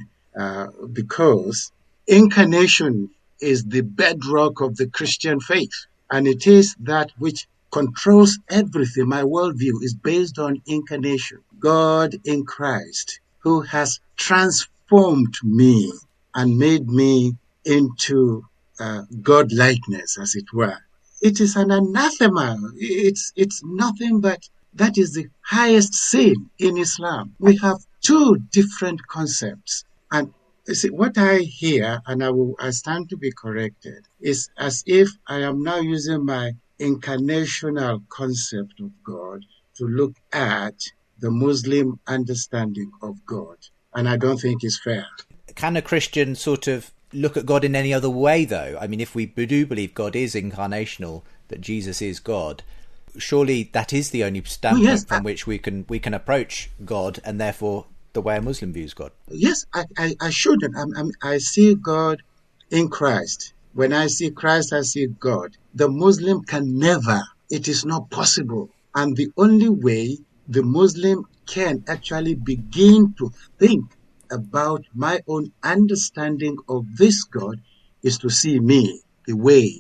Speaker 4: because incarnation is the bedrock of the Christian faith, and it is that which controls everything. My worldview is based on incarnation. God in Christ, who has transformed me and made me into God-likeness, as it were. It is an anathema. It's nothing but that is the highest sin in Islam. We have two different concepts. And you see, what I hear, and I stand to be corrected, is as if I am now using my incarnational concept of God to look at the Muslim understanding of God. And I don't think it's fair.
Speaker 2: Can a Christian sort of look at God in any other way, though? I mean, if we do believe God is incarnational, that Jesus is God, surely that is the only standpoint from which we can approach God, and therefore the way a Muslim views God.
Speaker 4: Yes, I shouldn't. I see God in Christ. When I see Christ, I see God. The Muslim can never. It is not possible. And the only way the Muslim can actually begin to think about my own understanding of this God is to see me, the way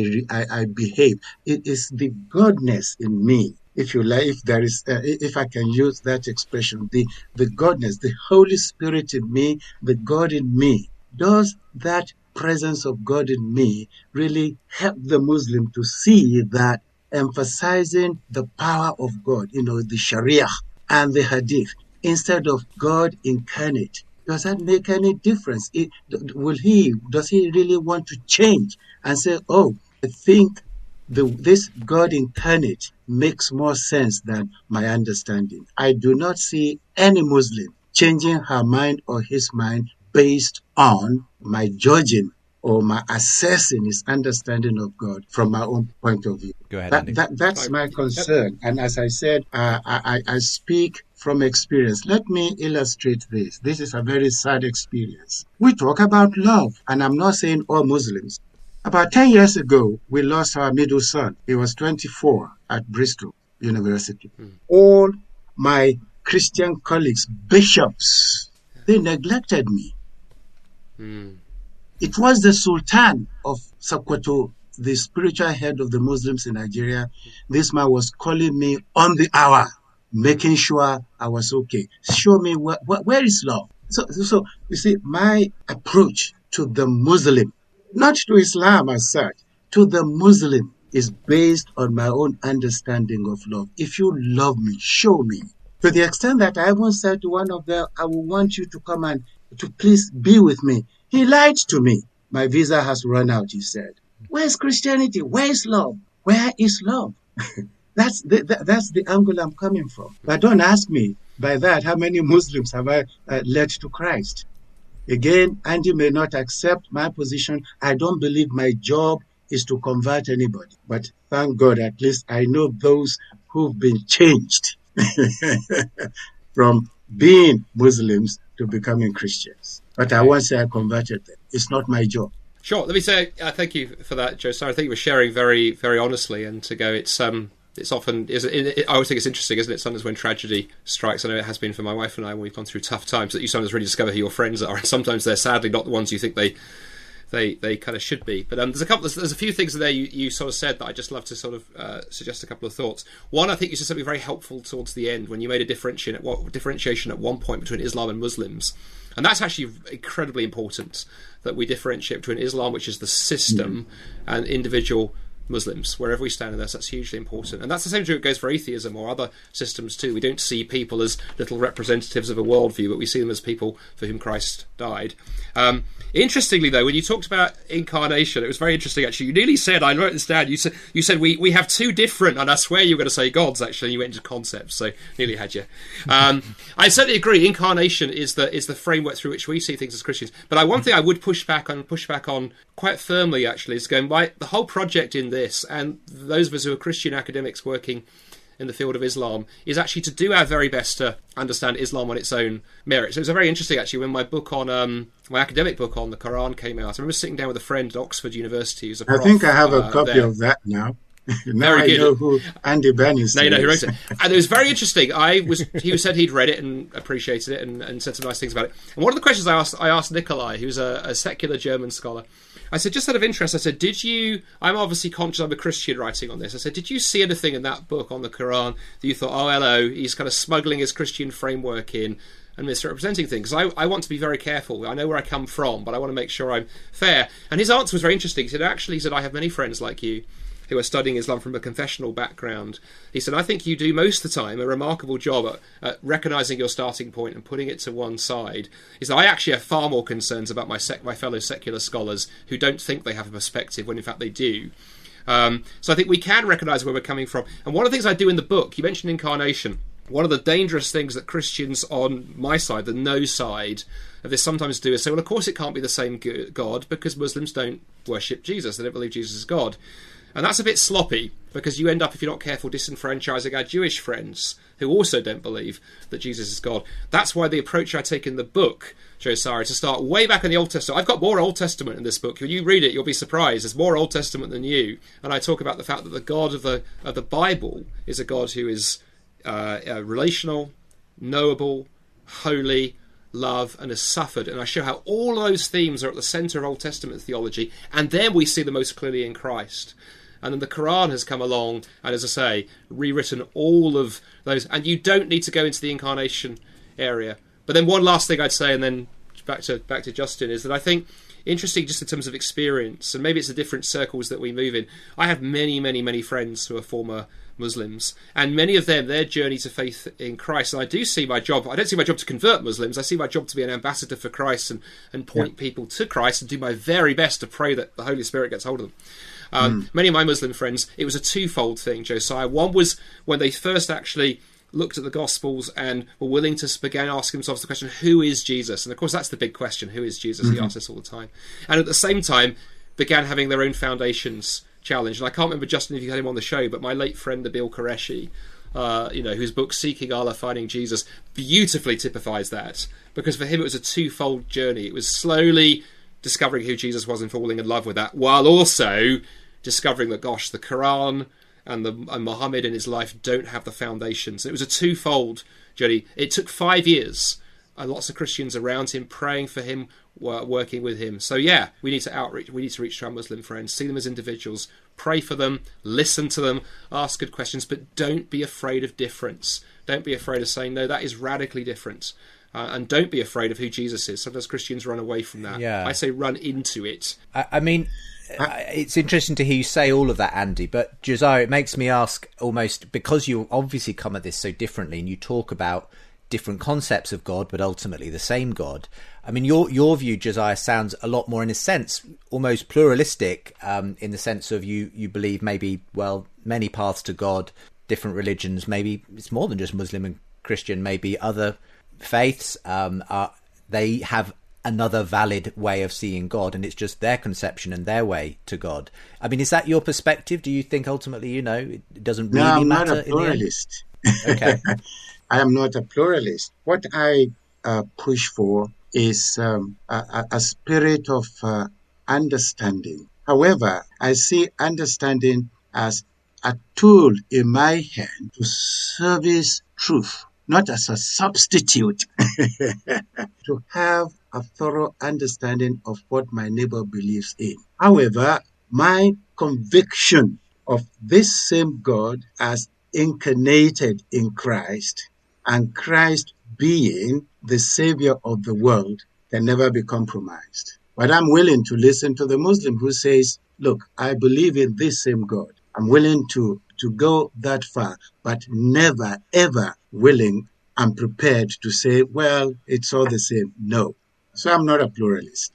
Speaker 4: I behave. It is the godness in me, if you like, if there is, if I can use that expression, the godness, the Holy Spirit in me, the God in me. Does that presence of God in me really help the Muslim to see that emphasizing the power of God, the Sharia and the Hadith, instead of God incarnate? Does that make any difference? Does he really want to change and say, oh, I think this God incarnate makes more sense than my understanding? I do not see any Muslim changing her mind or his mind based on my judging or my assessing his understanding of God from my own point of view.
Speaker 2: Go ahead, Andy.
Speaker 4: That's my concern. And as I said, I speak from experience. Let me illustrate this. This is a very sad experience. We talk about love, and I'm not saying all Muslims. About 10 years ago, we lost our middle son. He was 24 at Bristol University. All my Christian colleagues, bishops, they neglected me. It was the Sultan of Sokoto, the spiritual head of the Muslims in Nigeria. This man was calling me on the hour, making sure I was okay. Show me where is love? So you see, my approach to the Muslim, not to Islam as such, to the Muslim is based on my own understanding of love. If you love me, show me. To the extent that I once said to one of them, I will want you to come and to please be with me. He lied to me. My visa has run out, he said. Where's Christianity? Where is love? Where is love? That's the angle I'm coming from. But don't ask me by that how many Muslims have I led to Christ. Again, Andy may not accept my position. I don't believe my job is to convert anybody. But thank God, at least I know those who've been changed from being Muslims to becoming Christians. But I won't say I converted them. It's not my job.
Speaker 5: Sure. Let me say thank you for that, Josiah. I think you were sharing very, very honestly, and to go, it's often, I always think it's interesting, isn't it? Sometimes when tragedy strikes, I know it has been for my wife and I when we've gone through tough times, that you sometimes really discover who your friends are, and sometimes they're sadly not the ones you think they kind of should be. But there's a few things there you sort of said that I just love to sort of suggest a couple of thoughts. One, I think you said something very helpful towards the end when you made a differentiation at one point between Islam and Muslims. And that's actually incredibly important, that we differentiate between Islam, which is the system, and individual Muslims, wherever we stand in this, that's hugely important. And that's the same true, it goes for atheism or other systems too. We don't see people as little representatives of a worldview, but we see them as people for whom Christ died. Interestingly, though, when you talked about incarnation, it was very interesting, actually. You nearly said, I wrote this down, you said we have two different, and I swear you were going to say gods, actually, and you went into concepts, so nearly had you. I certainly agree, incarnation is the framework through which we see things as Christians. But one thing I would push back on quite firmly, actually, is going, the whole project in this, and those of us who are Christian academics working in the field of Islam, is actually to do our very best to understand Islam on its own merits. It was very interesting, actually, when my book on my academic book on the Quran came out. I remember sitting down with a friend at Oxford University who's a prof.
Speaker 4: I think I have a copy of that now. Now
Speaker 5: very good.
Speaker 4: I know who Andy Bannister is.
Speaker 5: No, he wrote it. And it was very interesting. He said he'd read it and appreciated it and said some nice things about it. And one of the questions I asked Nikolai, who's a secular German scholar, I said, just out of interest, I said, I'm obviously conscious I'm a Christian writing on this. I said, did you see anything in that book on the Quran that you thought, oh, hello, he's kind of smuggling his Christian framework in and misrepresenting things? I want to be very careful. I know where I come from, but I want to make sure I'm fair. And his answer was very interesting. He said, I have many friends like you who are studying Islam from a confessional background. He said, I think you do most of the time a remarkable job at recognising your starting point and putting it to one side. He said, I actually have far more concerns about my fellow secular scholars who don't think they have a perspective when in fact they do. So I think we can recognise where we're coming from. And one of the things I do in the book, you mentioned incarnation. One of the dangerous things that Christians on my side, the no side of this, sometimes do is say, well, of course it can't be the same God because Muslims don't worship Jesus. They don't believe Jesus is God. And that's a bit sloppy, because you end up, if you're not careful, disenfranchising our Jewish friends who also don't believe that Jesus is God. That's why the approach I take in the book, Josiah, to start way back in the Old Testament. I've got more Old Testament in this book. When you read it, you'll be surprised. There's more Old Testament than New. And I talk about the fact that the God of the Bible is a God who is relational, knowable, holy, love, and has suffered. And I show how all those themes are at the centre of Old Testament theology, and then we see them most clearly in Christ. And then the Quran has come along and, as I say, rewritten all of those. And you don't need to go into the incarnation area. But then one last thing I'd say, and then back to Justin, is that I think, interesting just in terms of experience, and maybe it's the different circles that we move in, I have many, many, many friends who are former Muslims, and many of them, their journey to faith in Christ, and I don't see my job to convert Muslims. I see my job to be an ambassador for Christ and point people to Christ and do my very best to pray that the Holy Spirit gets hold of them. Many of my Muslim friends, it was a twofold thing, Josiah. One was when they first actually looked at the Gospels and were willing to begin asking themselves the question, who is Jesus? And of course that's the big question, who is Jesus? He asks us all the time. And at the same time began having their own foundations challenged. And I can't remember, Justin, if you had him on the show, but my late friend Nabil Qureshi, whose book Seeking Allah, Finding Jesus beautifully typifies that, because for him it was a twofold journey. It was slowly discovering who Jesus was and falling in love with that, while also discovering that, gosh, the Quran and Muhammad in his life don't have the foundations. It was a twofold journey. It took 5 years, and lots of Christians around him praying for him, working with him. So yeah, we need to outreach. We need to reach to our Muslim friends, see them as individuals, pray for them, listen to them, ask good questions, but don't be afraid of difference. Don't be afraid of saying, no, that is radically different. And don't be afraid of who Jesus is. Sometimes Christians run away from that. Yeah. I say run into it.
Speaker 2: I mean, it's interesting to hear you say all of that, Andy, but Josiah, it makes me ask, almost, because you obviously come at this so differently and you talk about different concepts of God, but ultimately the same God. I mean, your view, Josiah, sounds a lot more, in a sense, almost pluralistic, in the sense of you believe maybe, well, many paths to God, different religions, maybe it's more than just Muslim and Christian, maybe other faiths, they have another valid way of seeing God, and it's just their conception and their way to God. I mean, is that your perspective? Do you think ultimately, it doesn't really matter?
Speaker 4: No, I'm not a pluralist.
Speaker 2: Okay.
Speaker 4: I am not a pluralist. What I push for is a spirit of understanding. However, I see understanding as a tool in my hand to service truth, not as a substitute, to have a thorough understanding of what my neighbor believes in. However, my conviction of this same God as incarnated in Christ, and Christ being the Savior of the world, can never be compromised. But I'm willing to listen to the Muslim who says look, I believe in this same God. I'm willing to go that far, but never, ever willing and prepared to say, well, it's all the same. No. So I'm not a pluralist.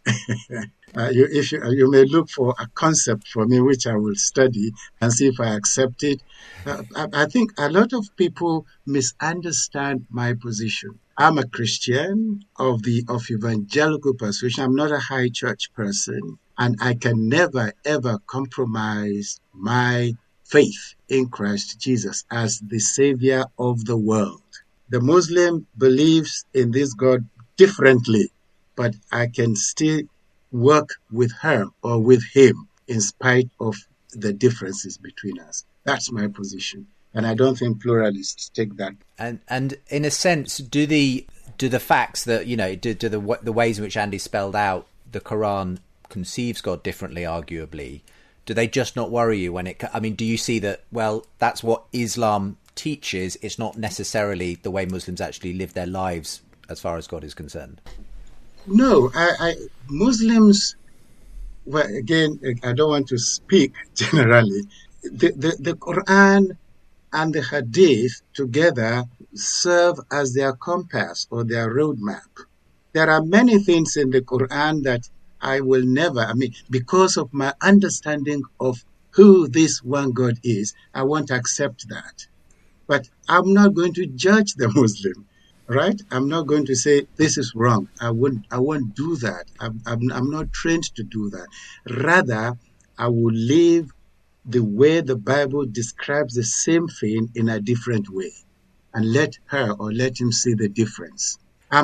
Speaker 4: You may look for a concept for me, which I will study and see if I accept it. I think a lot of people misunderstand my position. I'm a Christian of evangelical persuasion. I'm not a high church person, and I can never, ever compromise my faith in Christ Jesus as the Savior of the world. The Muslim believes in this God differently, but I can still work with her or with him in spite of the differences between us. That's my position. And I don't think pluralists take that.
Speaker 2: And in a sense, do the facts that, do the ways in which Andy spelled out the Quran conceives God differently, arguably, do they just not worry you do you see that, well, that's what Islam teaches, it's not necessarily the way Muslims actually live their lives as far as God is concerned?
Speaker 4: No, Muslims, well, again, I don't want to speak generally. The Quran and the Hadith together serve as their compass or their roadmap. There are many things in the Quran that I will never, because of my understanding of who this one God is, I won't accept that. But I'm not going to judge the Muslim. Right? I'm not going to say this is wrong. I won't do that. I'm not trained to do that. Rather, I will live the way the Bible describes the same thing in a different way, and let her or let him see the difference.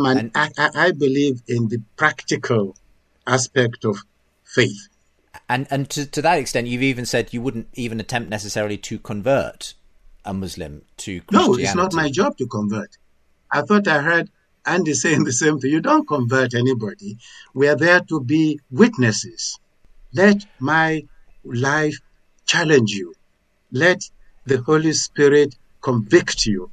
Speaker 4: I believe in the practical aspect of faith.
Speaker 2: And to that extent, you've even said you wouldn't even attempt necessarily to convert a Muslim to Christianity.
Speaker 4: No, it's not my job to convert. I thought I heard Andy saying the same thing. You don't convert anybody. We are there to be witnesses. Let my life challenge you. Let the Holy Spirit convict you.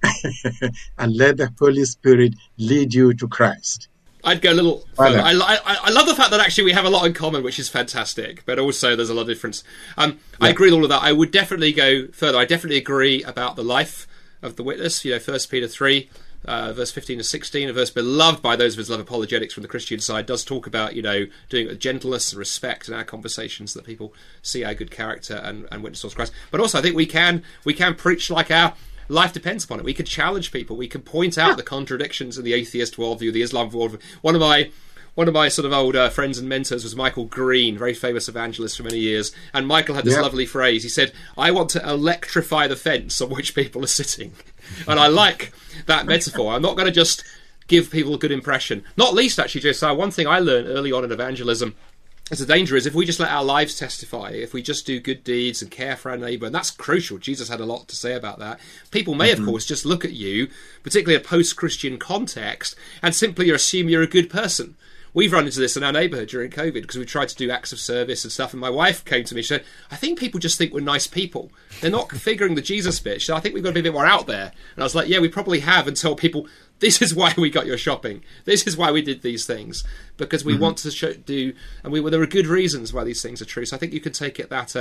Speaker 4: And let the Holy Spirit lead you to Christ.
Speaker 5: I'd go a little further. I love the fact that actually we have a lot in common, which is fantastic, but also there's a lot of difference. I agree with all of that. I would definitely go further. I definitely agree about the life of the witness. 1 Peter 3, verse 15 to 16, a verse beloved by those of us who love apologetics from the Christian side, does talk about, doing it with gentleness and respect in our conversations, so that people see our good character and witness towards Christ. But also I think we can preach like our life depends upon it. We could challenge people. We can point out the contradictions in the atheist worldview, the Islam worldview. One of my sort of old friends and mentors was Michael Green, very famous evangelist for many years. And Michael had this lovely phrase. He said, "I want to electrify the fence on which people are sitting." And I like that metaphor. I'm not going to just give people a good impression. Not least, actually, Josiah, one thing I learned early on in evangelism is the danger is if we just let our lives testify, if we just do good deeds and care for our neighbour, and that's crucial. Jesus had a lot to say about that. People may, of course, just look at you, particularly in a post-Christian context, and simply assume you're a good person. We've run into this in our neighbourhood during COVID because we tried to do acts of service and stuff, and my wife came to me and said, "I think people just think we're nice people. They're not figuring the Jesus bit. So I think we've got to be a bit more out there." And I was like, yeah, we probably have, and tell people, this is why we got your shopping. This is why we did these things. Because we want to there are good reasons why these things are true. So I think you can take it that...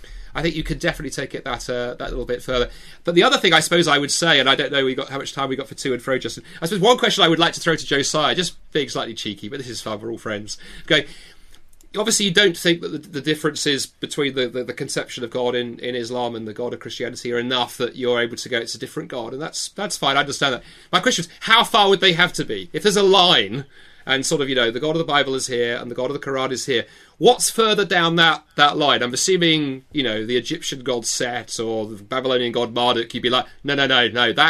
Speaker 5: I think you could definitely take it that little bit further. But the other thing I suppose I would say, and I don't know how much time we got for to and fro, Justin. I suppose one question I would like to throw to Josiah, just being slightly cheeky, but this is fun, we're all friends. Okay, obviously you don't think that the differences between the conception of God in Islam and the God of Christianity are enough that you're able to go, it's a different God, and that's fine, I understand that. My question is, how far would they have to be? If there's a line... and sort of, the God of the Bible is here and the God of the Quran is here. What's further down that line? I'm assuming, the Egyptian god Set or the Babylonian god Marduk, you'd be like, no, that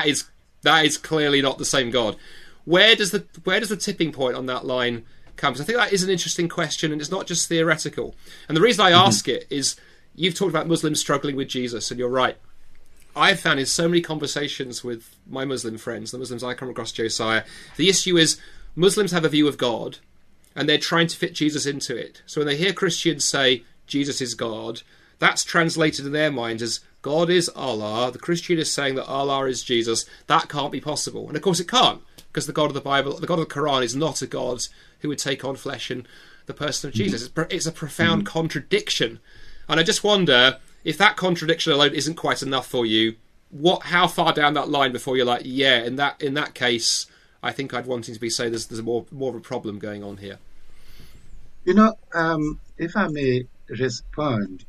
Speaker 5: is clearly not the same God. Where does the tipping point on that line come? Because I think that is an interesting question, and it's not just theoretical. And the reason I ask it is, you've talked about Muslims struggling with Jesus, and you're right. I've found in so many conversations with my Muslim friends, the Muslims I come across, Josiah, the issue is, Muslims have a view of God, and they're trying to fit Jesus into it. So when they hear Christians say, Jesus is God, that's translated in their minds as, God is Allah, the Christian is saying that Allah is Jesus. That can't be possible. And of course it can't, because the God of the Bible, the God of the Quran is not a God who would take on flesh and the person of Jesus. It's a profound contradiction. And I just wonder if that contradiction alone isn't quite enough for you. How far down that line before you're like, yeah, in that case, I think I'd want to be say there's more of a problem going on here.
Speaker 4: If I may respond,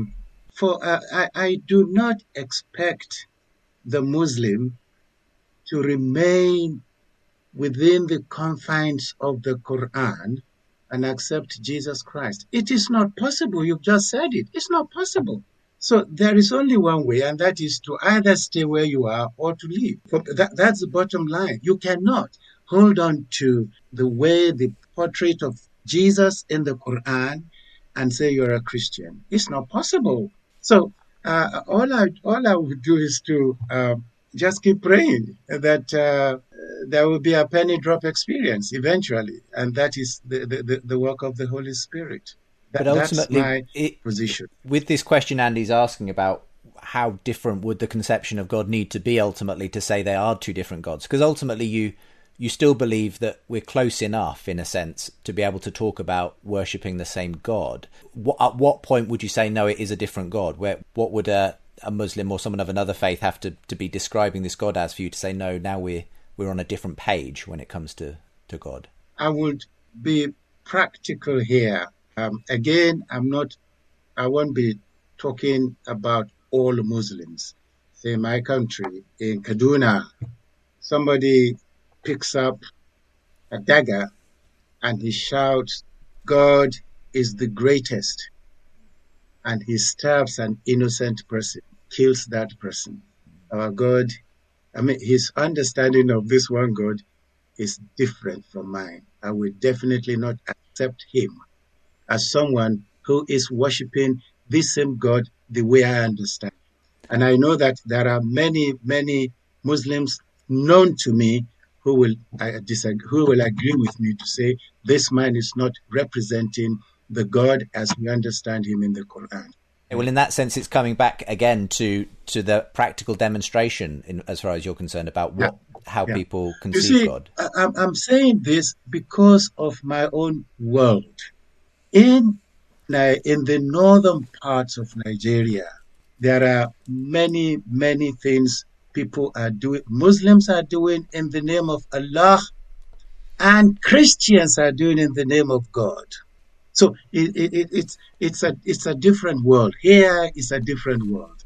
Speaker 4: I do not expect the Muslim to remain within the confines of the Quran and accept Jesus Christ. It is not possible. You've just said it. It's not possible. So there is only one way, and that is to either stay where you are or to leave. That's the bottom line. You cannot hold on to the portrait of Jesus in the Quran and say you're a Christian. It's not possible. So all I would do is to just keep praying that there will be a penny drop experience eventually, and that is the work of the Holy Spirit.
Speaker 2: But ultimately,
Speaker 4: that's my position.
Speaker 2: With this question Andy's asking about how different would the conception of God need to be ultimately to say they are two different gods? Because ultimately you still believe that we're close enough, in a sense, to be able to talk about worshipping the same God. At what point would you say, no, it is a different God? What would a Muslim or someone of another faith have to be describing this God as for you to say, no, now we're on a different page when it comes to God?
Speaker 4: I would be practical here. Again, I won't be talking about all Muslims. Say in my country, in Kaduna, somebody picks up a dagger and he shouts, God is the greatest. And he stabs an innocent person, kills that person. Our God, his understanding of this one God is different from mine. I will definitely not accept him as someone who is worshiping this same God the way I understand. And I know that there are many, many Muslims known to me who will agree with me to say this man is not representing the God as we understand him in the Quran.
Speaker 2: Well, in that sense, it's coming back again to the practical demonstration, as far as you're concerned, about how people conceive God.
Speaker 4: I'm saying this because of my own world. In the northern parts of Nigeria, there are many, many things people are doing, Muslims are doing in the name of Allah, and Christians are doing in the name of God. So it's a different world. Here is a different world.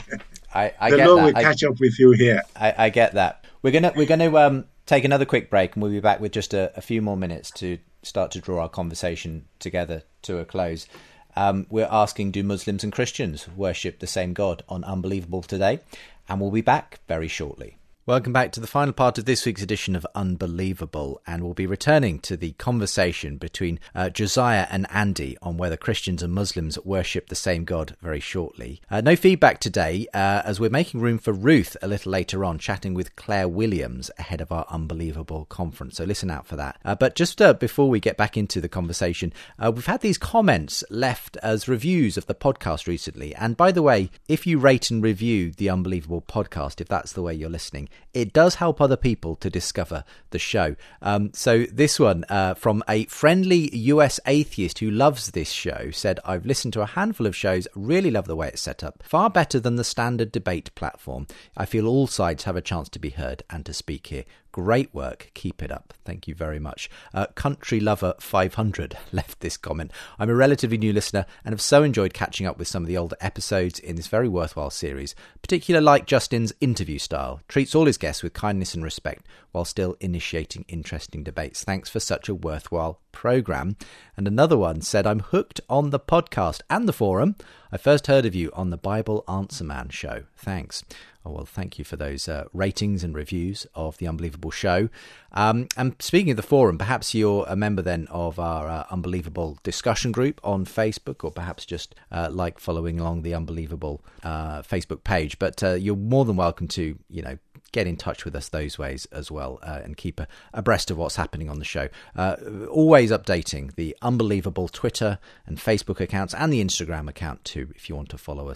Speaker 2: I
Speaker 4: the
Speaker 2: get
Speaker 4: Lord
Speaker 2: that.
Speaker 4: will catch up with you here.
Speaker 2: I get that. We're gonna take another quick break, and we'll be back with just a few more minutes to start to draw our conversation together to a close. We're asking, do Muslims and Christians worship the same God on Unbelievable today? And we'll be back very shortly. Welcome back to the final part of this week's edition of Unbelievable, and we'll be returning to the conversation between Josiah and Andy on whether Christians and Muslims worship the same God very shortly. No feedback today, as we're making room for Ruth a little later on, chatting with Claire Williams ahead of our Unbelievable conference, so listen out for that. But just before we get back into the conversation, we've had these comments left as reviews of the podcast recently, and by the way, if you rate and review the Unbelievable podcast, if that's the way you're listening, it does help other people to discover the show. So this one from a friendly US atheist who loves this show said, I've listened to a handful of shows, really love the way it's set up. Far better than the standard debate platform. I feel all sides have a chance to be heard and to speak here. Great work. Keep it up. Thank you very much. Country Lover 500 left this comment. I'm a relatively new listener and have so enjoyed catching up with some of the older episodes in this very worthwhile series. Particularly like Justin's interview style. Treats all his guests with kindness and respect while still initiating interesting debates. Thanks for such a worthwhile programme. And another one said, I'm hooked on the podcast and the forum. I first heard of you on the Bible Answer Man show. Thanks. Oh, well, thank you for those ratings and reviews of the Unbelievable show. And speaking of the forum, perhaps you're a member then of our Unbelievable discussion group on Facebook, or perhaps just like following along the Unbelievable Facebook page. But you're more than welcome to, get in touch with us those ways as well, and keep abreast of what's happening on the show. Always updating the Unbelievable Twitter and Facebook accounts and the Instagram account too, if you want to follow us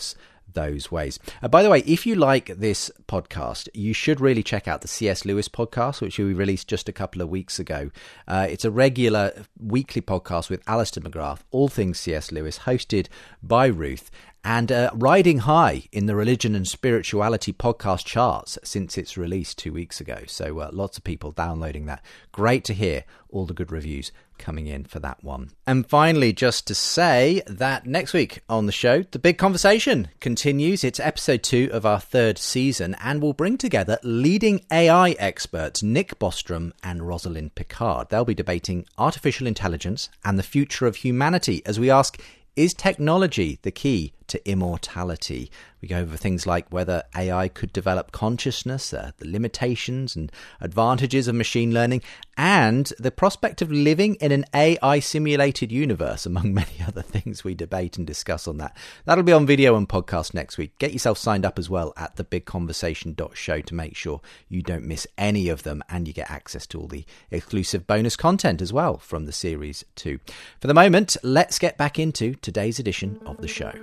Speaker 2: those ways. By the way, if you like this podcast, you should really check out the C.S. Lewis podcast, which we released just a couple of weeks ago. It's a regular weekly podcast with Alistair McGrath, all things C.S. Lewis, hosted by Ruth, and riding high in the religion and spirituality podcast charts since its release 2 weeks ago. So lots of people downloading that. Great to hear all the good reviews coming in for that one. And finally, just to say that next week on the show, The Big Conversation continues. It's episode 2 of our 3rd season, and we'll bring together leading AI experts Nick Bostrom and Rosalind Picard. They'll be debating artificial intelligence and the future of humanity as we ask, is technology the key to immortality? We go over things like whether AI could develop consciousness, the limitations and advantages of machine learning, and the prospect of living in an AI-simulated universe, among many other things we debate and discuss on that. That'll be on video and podcast next week. Get yourself signed up as well at thebigconversation.show to make sure you don't miss any of them, and you get access to all the exclusive bonus content as well from the series too. For the moment, let's get back into today's edition of the show.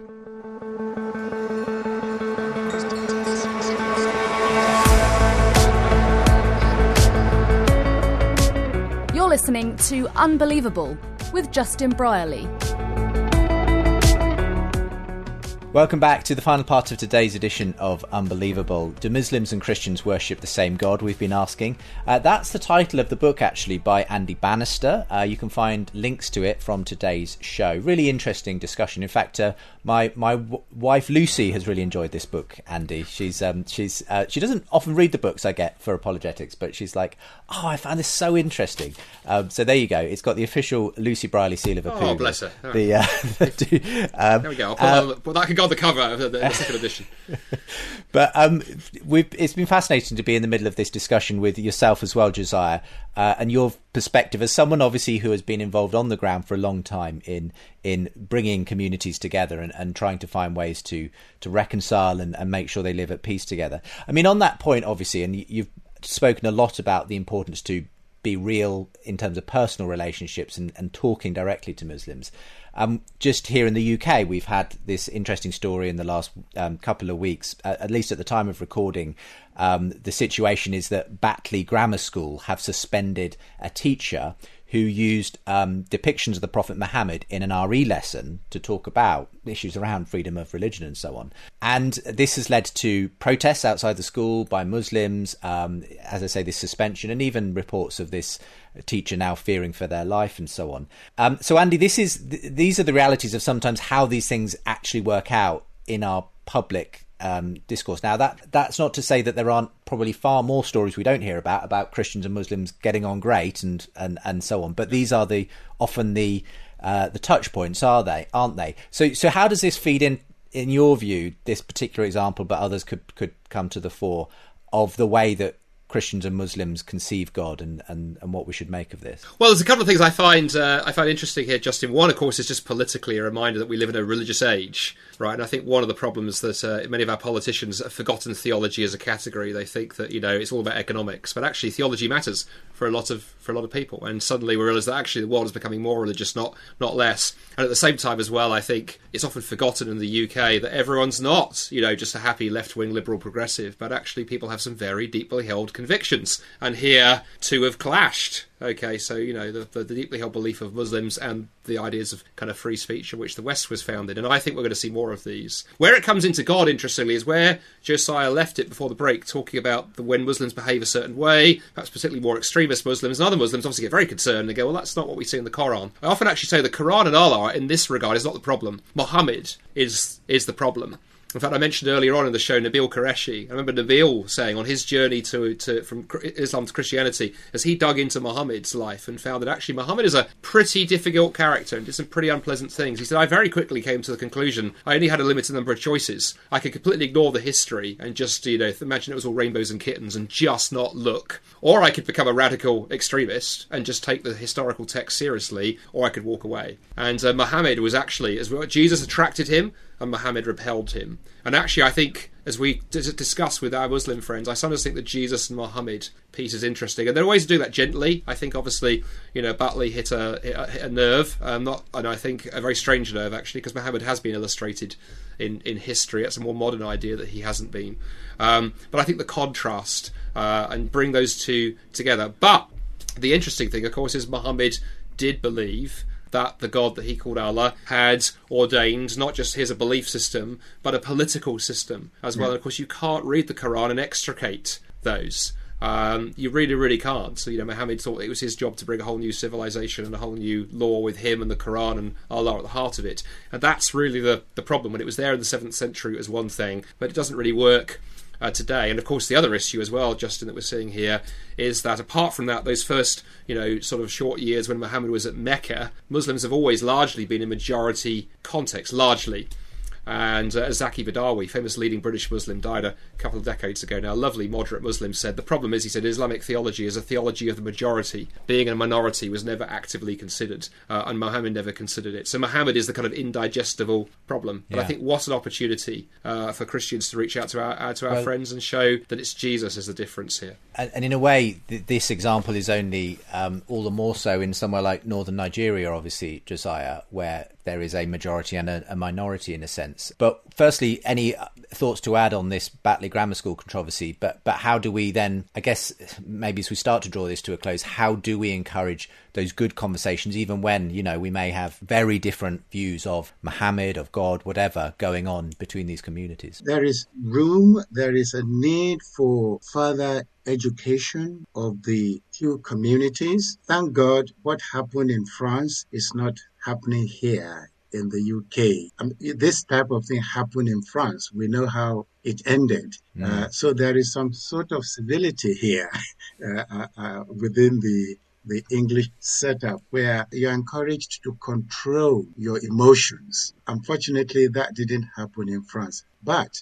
Speaker 3: You're listening to Unbelievable with Justin Brierley.
Speaker 2: Welcome back to the final part of today's edition of Unbelievable. Do Muslims and Christians worship the same God? We've been asking. That's the title of the book, actually, by Andy Bannister. You can find links to it from today's show. Really interesting discussion. In fact, my wife Lucy has really enjoyed this book, Andy. She doesn't often read the books I get for apologetics, but she's like, oh, I found this so interesting. So there you go. It's got the official Lucy Brierley seal of approval.
Speaker 5: Oh, bless her.
Speaker 2: There
Speaker 5: we go. That could go on the cover of the second edition.
Speaker 2: But it's been fascinating to be in the middle of this discussion with yourself as well, Josiah, and your perspective as someone obviously who has been involved on the ground for a long time in bringing communities together and trying to find ways to reconcile and make sure they live at peace together. I mean, on that point, obviously, and you've spoken a lot about the importance to be real in terms of personal relationships and talking directly to Muslims. Just here in the UK, we've had this interesting story in the last couple of weeks, at least at the time of recording. The situation is that Batley Grammar School have suspended a teacher who used depictions of the Prophet Muhammad in an RE lesson to talk about issues around freedom of religion and so on. And this has led to protests outside the school by Muslims, as I say, this suspension, and even reports of this teacher now fearing for their life and so on. So, Andy, these are the realities of sometimes how these things actually work out in our public discourse. Now, that's not to say that there aren't probably far more stories we don't hear about Christians and Muslims getting on great and so on. But these are often the touch points, aren't they? So how does this feed in your view, this particular example, but others could come to the fore, of the way that Christians and Muslims conceive God and what we should make of this?
Speaker 5: Well, there's a couple of things I find interesting here, Justin. One, of course, is just politically a reminder that we live in a religious age, right? And I think one of the problems that many of our politicians have forgotten theology as a category. They think that it's all about economics, but actually theology matters for a lot of people. And suddenly we realise that actually the world is becoming more religious, not less. And at the same time as well, I think it's often forgotten in the UK that everyone's not just a happy left-wing liberal progressive, but actually people have some very deeply held convictions, and here two have clashed. Okay, so the deeply held belief of Muslims and the ideas of kind of free speech on which the West was founded, and I think we're going to see more of these. Where it comes into God, interestingly, is where Josiah left it before the break, talking about when Muslims behave a certain way, perhaps particularly more extremist Muslims, and other Muslims obviously get very concerned and go, well, that's not what we see in the Quran. I often actually say the Quran and Allah, in this regard, is not the problem. Muhammad is the problem. In fact, I mentioned earlier on in the show Nabil Qureshi. I remember Nabil saying on his journey from Islam to Christianity, as he dug into Muhammad's life and found that actually Muhammad is a pretty difficult character and did some pretty unpleasant things. He said, I very quickly came to the conclusion I only had a limited number of choices. I could completely ignore the history and just, imagine it was all rainbows and kittens and just not look. Or I could become a radical extremist and just take the historical text seriously, or I could walk away. And Muhammad was actually, as well, Jesus attracted him, and Muhammad repelled him. And actually, I think as we discuss with our Muslim friends, I sometimes think that Jesus and Muhammad piece is interesting, and there are ways to do that gently. I think obviously, Batley hit a nerve, and I think a very strange nerve actually, because Muhammad has been illustrated in history. It's a more modern idea that he hasn't been. But I think the contrast and bring those two together. But the interesting thing, of course, is Muhammad did believe that the God that he called Allah had ordained not just his belief system, but a political system as well. And of course, you can't read the Quran and extricate those. You really, really can't. So, Muhammad thought it was his job to bring a whole new civilization and a whole new law with him and the Quran and Allah at the heart of it. And that's really the problem. When it was there in the 7th century, it was one thing, but it doesn't really work today. And of course, the other issue as well, Justin, that we're seeing here is that apart from that, those first, sort of short years when Muhammad was at Mecca, Muslims have always largely been in majority context, largely. And Zaki Badawi, famous leading British Muslim, died a couple of decades ago now. A lovely moderate Muslim said, the problem is, he said, Islamic theology is a theology of the majority. Being a minority was never actively considered, and Muhammad never considered it. So Muhammad is the kind of indigestible problem. But I think what an opportunity for Christians to reach out to our friends and show that it's Jesus is the difference here.
Speaker 2: And in a way, this example is only all the more so in somewhere like northern Nigeria, obviously, Josiah, where there is a majority and a minority in a sense. But firstly, any thoughts to add on this Batley Grammar School controversy? But how do we then, I guess, maybe as we start to draw this to a close, how do we encourage those good conversations, even when, we may have very different views of Muhammad, of God, whatever, going on between these communities?
Speaker 4: There is room, there is a need for further education of the two communities. Thank God what happened in France is not happening here in the UK. This type of thing happened in France. We know how it ended. So there is some sort of civility here within the English setup where you're encouraged to control your emotions. Unfortunately, that didn't happen in France. But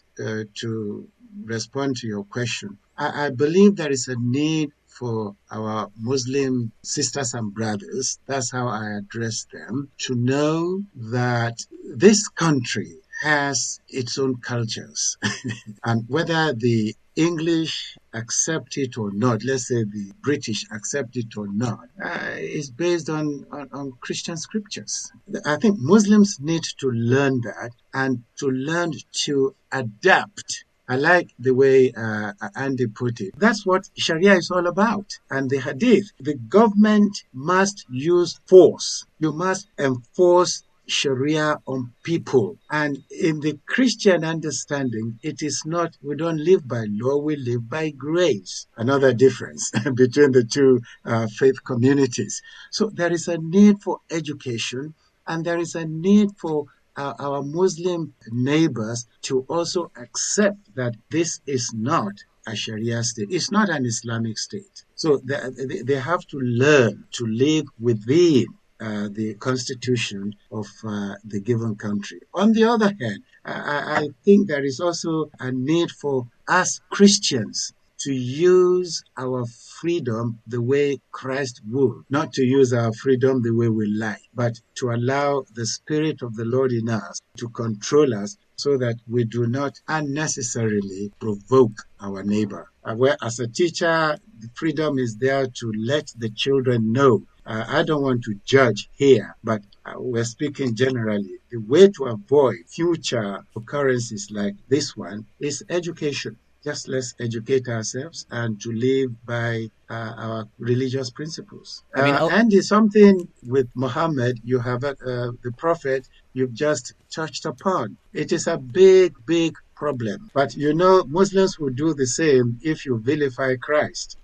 Speaker 4: to respond to your question, I believe there is a need for our Muslim sisters and brothers, that's how I address them, to know that this country has its own cultures. And whether the English accept it or not, let's say the British accept it or not, is based on Christian scriptures. I think Muslims need to learn that and to learn to adapt. I like the way Andy put it. That's what Sharia is all about. And the Hadith, the government must use force. You must enforce Sharia on people. And in the Christian understanding, it is not, we don't live by law, we live by grace. Another difference between the two faith communities. So there is a need for education, and there is a need for our Muslim neighbors to also accept that this is not a Sharia state. It's not an Islamic state. So they have to learn to live within the constitution of the given country. On the other hand, I think there is also a need for us Christians to use our freedom the way Christ would. Not to use our freedom the way we like, but to allow the Spirit of the Lord in us to control us so that we do not unnecessarily provoke our neighbor. Where as a teacher, the freedom is there to let the children know. I don't want to judge here, but we're speaking generally. The way to avoid future occurrences like this one is education. Just let's educate ourselves and to live by our religious principles. And it's something with Muhammad, you have the prophet you've just touched upon. It is a big, big problem. But Muslims will do the same if you vilify Christ.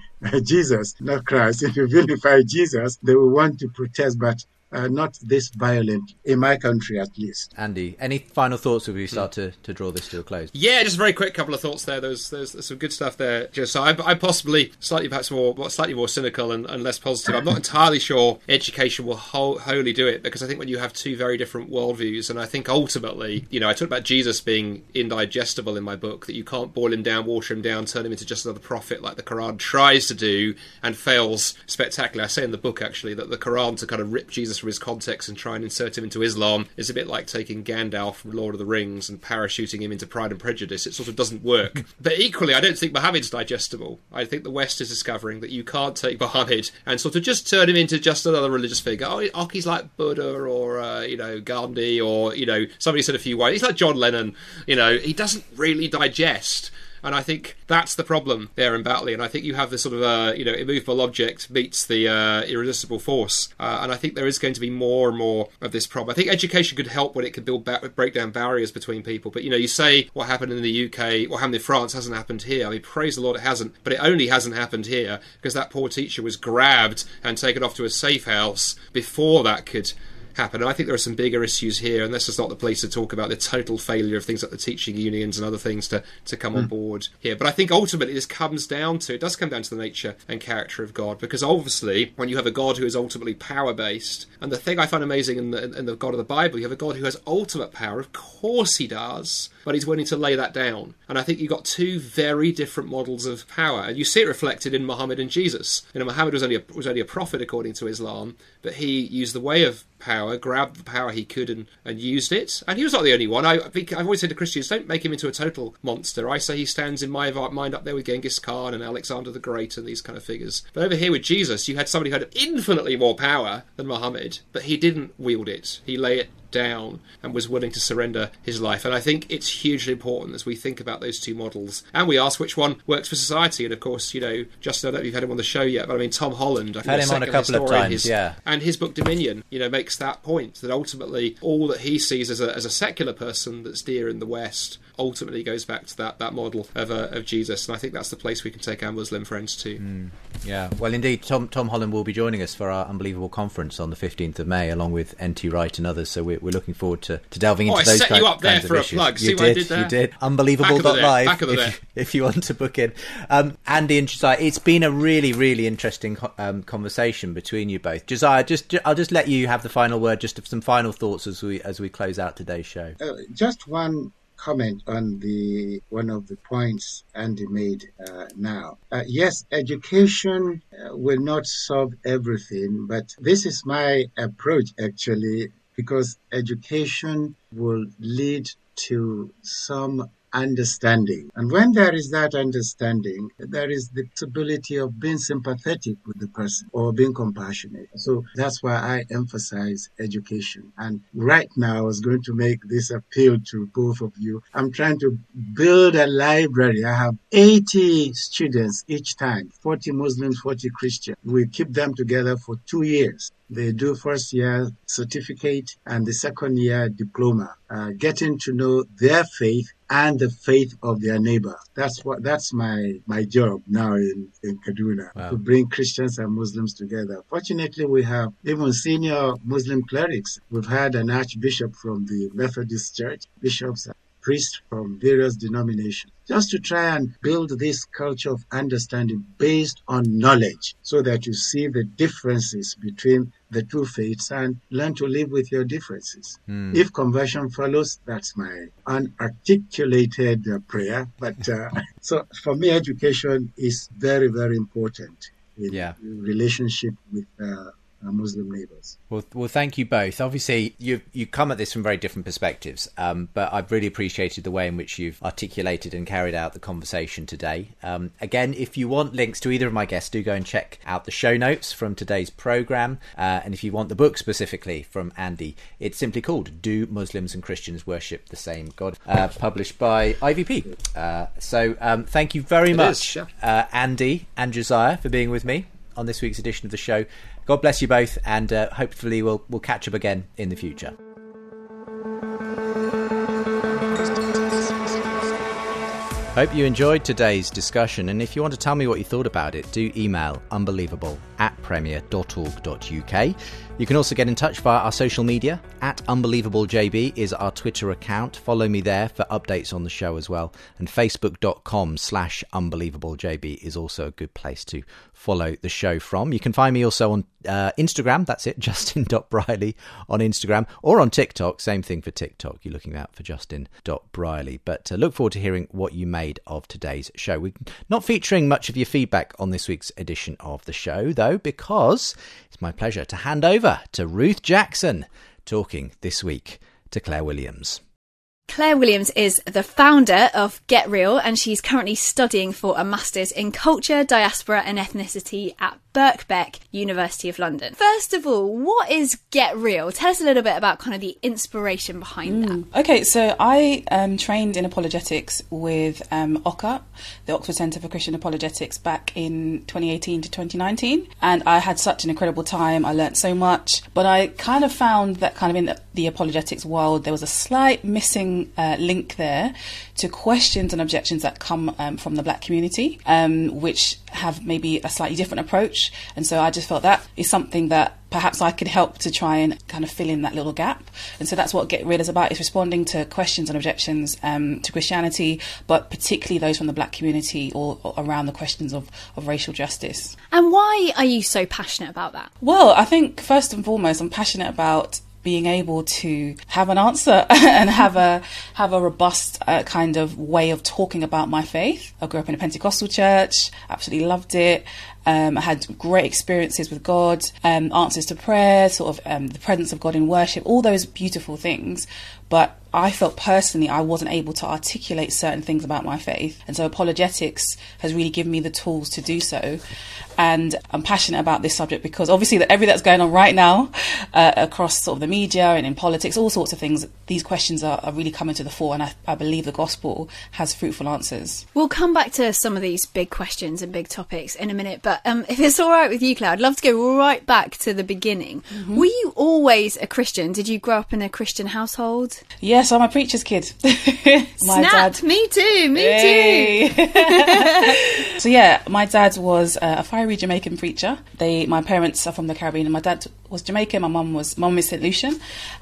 Speaker 4: Jesus, not Christ. If you vilify Jesus, they will want to protest, but not this violent, in my country at least.
Speaker 2: Andy, any final thoughts as we start to draw this to a close?
Speaker 5: Yeah, just a very quick couple of thoughts there. There's some good stuff there, Joe. So I'm possibly slightly more cynical and less positive. I'm not entirely sure education will wholly do it, because I think when you have two very different worldviews, and I think ultimately, I talked about Jesus being indigestible in my book, that you can't boil him down, water him down, turn him into just another prophet like the Quran tries to do and fails spectacularly. I say in the book, actually, that the Quran, to kind of rip Jesus from his context and try and insert him into Islam is a bit like taking Gandalf from Lord of the Rings and parachuting him into Pride and Prejudice. It sort of doesn't work. But equally, I don't think Muhammad's digestible. I think the West is discovering that you can't take Muhammad and sort of just turn him into just another religious figure. Oh, he's like Buddha or, Gandhi or, somebody said a few ways. He's like John Lennon. He doesn't really digest. And I think that's the problem there in Batley. And I think you have this sort of, immovable object meets the irresistible force. And I think there is going to be more and more of this problem. I think education could help when it could break down barriers between people. But, you say what happened in the UK, what happened in France hasn't happened here. I mean, praise the Lord, it hasn't. But it only hasn't happened here because that poor teacher was grabbed and taken off to a safe house before that could happen. And I think there are some bigger issues here, and this is not the place to talk about the total failure of things like the teaching unions and other things to come on board here. But I think ultimately it does come down to the nature and character of God, because obviously when you have a God who is ultimately power-based, and the thing I find amazing in the God of the Bible, you have a God who has ultimate power. Of course he does, but he's willing to lay that down. And I think you've got two very different models of power, and you see it reflected in Muhammad and Jesus. Muhammad was only a prophet according to Islam, but he used the way of power, grabbed the power he could and used it. And he was not the only one. I've always said to Christians, don't make him into a total monster. I say he stands in my mind up there with Genghis Khan and Alexander the Great and these kind of figures. But over here with Jesus, you had somebody who had infinitely more power than Muhammad, but he didn't wield it. He lay it down and was willing to surrender his life. And I think it's hugely important as we think about those two models and we ask which one works for society. And of course, Justin, I don't know if you've had him on the show yet, but I mean, Tom Holland,
Speaker 2: I've had him on a couple of times,
Speaker 5: and his book Dominion, makes that point that ultimately all that he sees as a secular person that's dear in the West ultimately goes back to that model of Jesus. And I think that's the place we can take our Muslim friends to.
Speaker 2: Yeah, well, indeed, Tom Holland will be joining us for our Unbelievable conference on the 15th of May, along with N.T. Wright and others. So we're looking forward to delving into those kinds of issues.
Speaker 5: I set you up there for a plug. See what I did there?
Speaker 2: You did. Unbelievable.live if you want to book in. Andy and Josiah, it's been a really, really interesting conversation between you both. Josiah, I'll just let you have the final word, just some final thoughts as we close out today's show.
Speaker 4: Just one comment on one of the points Andy made now. Yes, education will not solve everything, but this is my approach actually, because education will lead to some understanding. And when there is that understanding, there is the possibility of being sympathetic with the person or being compassionate. So that's why I emphasize education. And right now, I was going to make this appeal to both of you. I'm trying to build a library. I have 80 students each time, 40 Muslims, 40 Christians. We keep them together for 2 years. They do first year certificate and the second year diploma, getting to know their faith and the faith of their neighbor. That's my job now in Kaduna,
Speaker 2: wow,
Speaker 4: to bring Christians and Muslims together. Fortunately, we have even senior Muslim clerics. We've had an archbishop from the Methodist Church, bishops and priests from various denominations, just to try and build this culture of understanding based on knowledge, so that you see the differences between the two faiths and learn to live with your differences. If conversion follows, that's my unarticulated prayer. But so for me, education is very, very important in relationship with our Muslim neighbors.
Speaker 2: Well, thank you both. Obviously, you come at this from very different perspectives, but I've really appreciated the way in which you've articulated and carried out the conversation today. Again, if you want links to either of my guests, do go and check out the show notes from today's programme. And if you want the book specifically from Andy, it's simply called Do Muslims and Christians Worship the Same God, published by IVP. So thank you very much, Andy and Josiah, for being with me on this week's edition of the show. God bless you both, and hopefully we'll catch up again in the future. Hope you enjoyed today's discussion, and if you want to tell me what you thought about it, do email unbelievable@premier.org.uk. You can also get in touch via our social media. @UnbelievableJB is our Twitter account. Follow me there for updates on the show as well. And Facebook.com/UnbelievableJB is also a good place to follow the show from. You can find me also on Instagram. That's it, Justin.Briley on Instagram, or on TikTok. Same thing for TikTok. You're looking out for Justin.Briley. But look forward to hearing what you made of today's show. We're not featuring much of your feedback on this week's edition of the show, though. show because it's my pleasure to hand over to Ruth Jackson, talking this week to Claire Williams.
Speaker 6: Claire Williams is the founder of Get Real, and she's currently studying for a Masters in Culture, Diaspora and Ethnicity at Birkbeck, University of London. First of all, what is Get Real? Tell us a little bit about kind of the inspiration behind that.
Speaker 7: Okay, so I trained in apologetics with OCA, the Oxford Centre for Christian Apologetics, back in 2018 to 2019. And I had such an incredible time. I learnt so much. But I kind of found that kind of in the apologetics world, there was a slight missing link there to questions and objections that come from the Black community, which have maybe a slightly different approach. And so I just felt that is something that perhaps I could help to try and kind of fill in that little gap. And so that's what Get Real is about, is responding to questions and objections to Christianity, but particularly those from the Black community or around the questions of racial justice.
Speaker 6: And why are you so passionate about that?
Speaker 7: Well, I think first and foremost, I'm passionate about being able to have an answer and have a robust kind of way of talking about my faith. I grew up in a Pentecostal church, absolutely loved it. I had great experiences with God, answers to prayer, sort of the presence of God in worship, all those beautiful things. But I felt personally I wasn't able to articulate certain things about my faith. And so apologetics has really given me the tools to do so. And I'm passionate about this subject because obviously everything that's going on right now across sort of the media and in politics, all sorts of things, these questions are really coming to the fore. And I believe the gospel has fruitful answers.
Speaker 6: We'll come back to some of these big questions and big topics in a minute. But if it's all right with you, Claire, I'd love to go right back to the beginning. Mm-hmm. Were you always a Christian? Did you grow up in a Christian household?
Speaker 7: Yes, I'm a preacher's kid.
Speaker 6: My dad. Me too.
Speaker 7: So yeah, my dad was a fiery Jamaican preacher. My parents are from the Caribbean, and my dad was Jamaican. My mum is St. Lucian,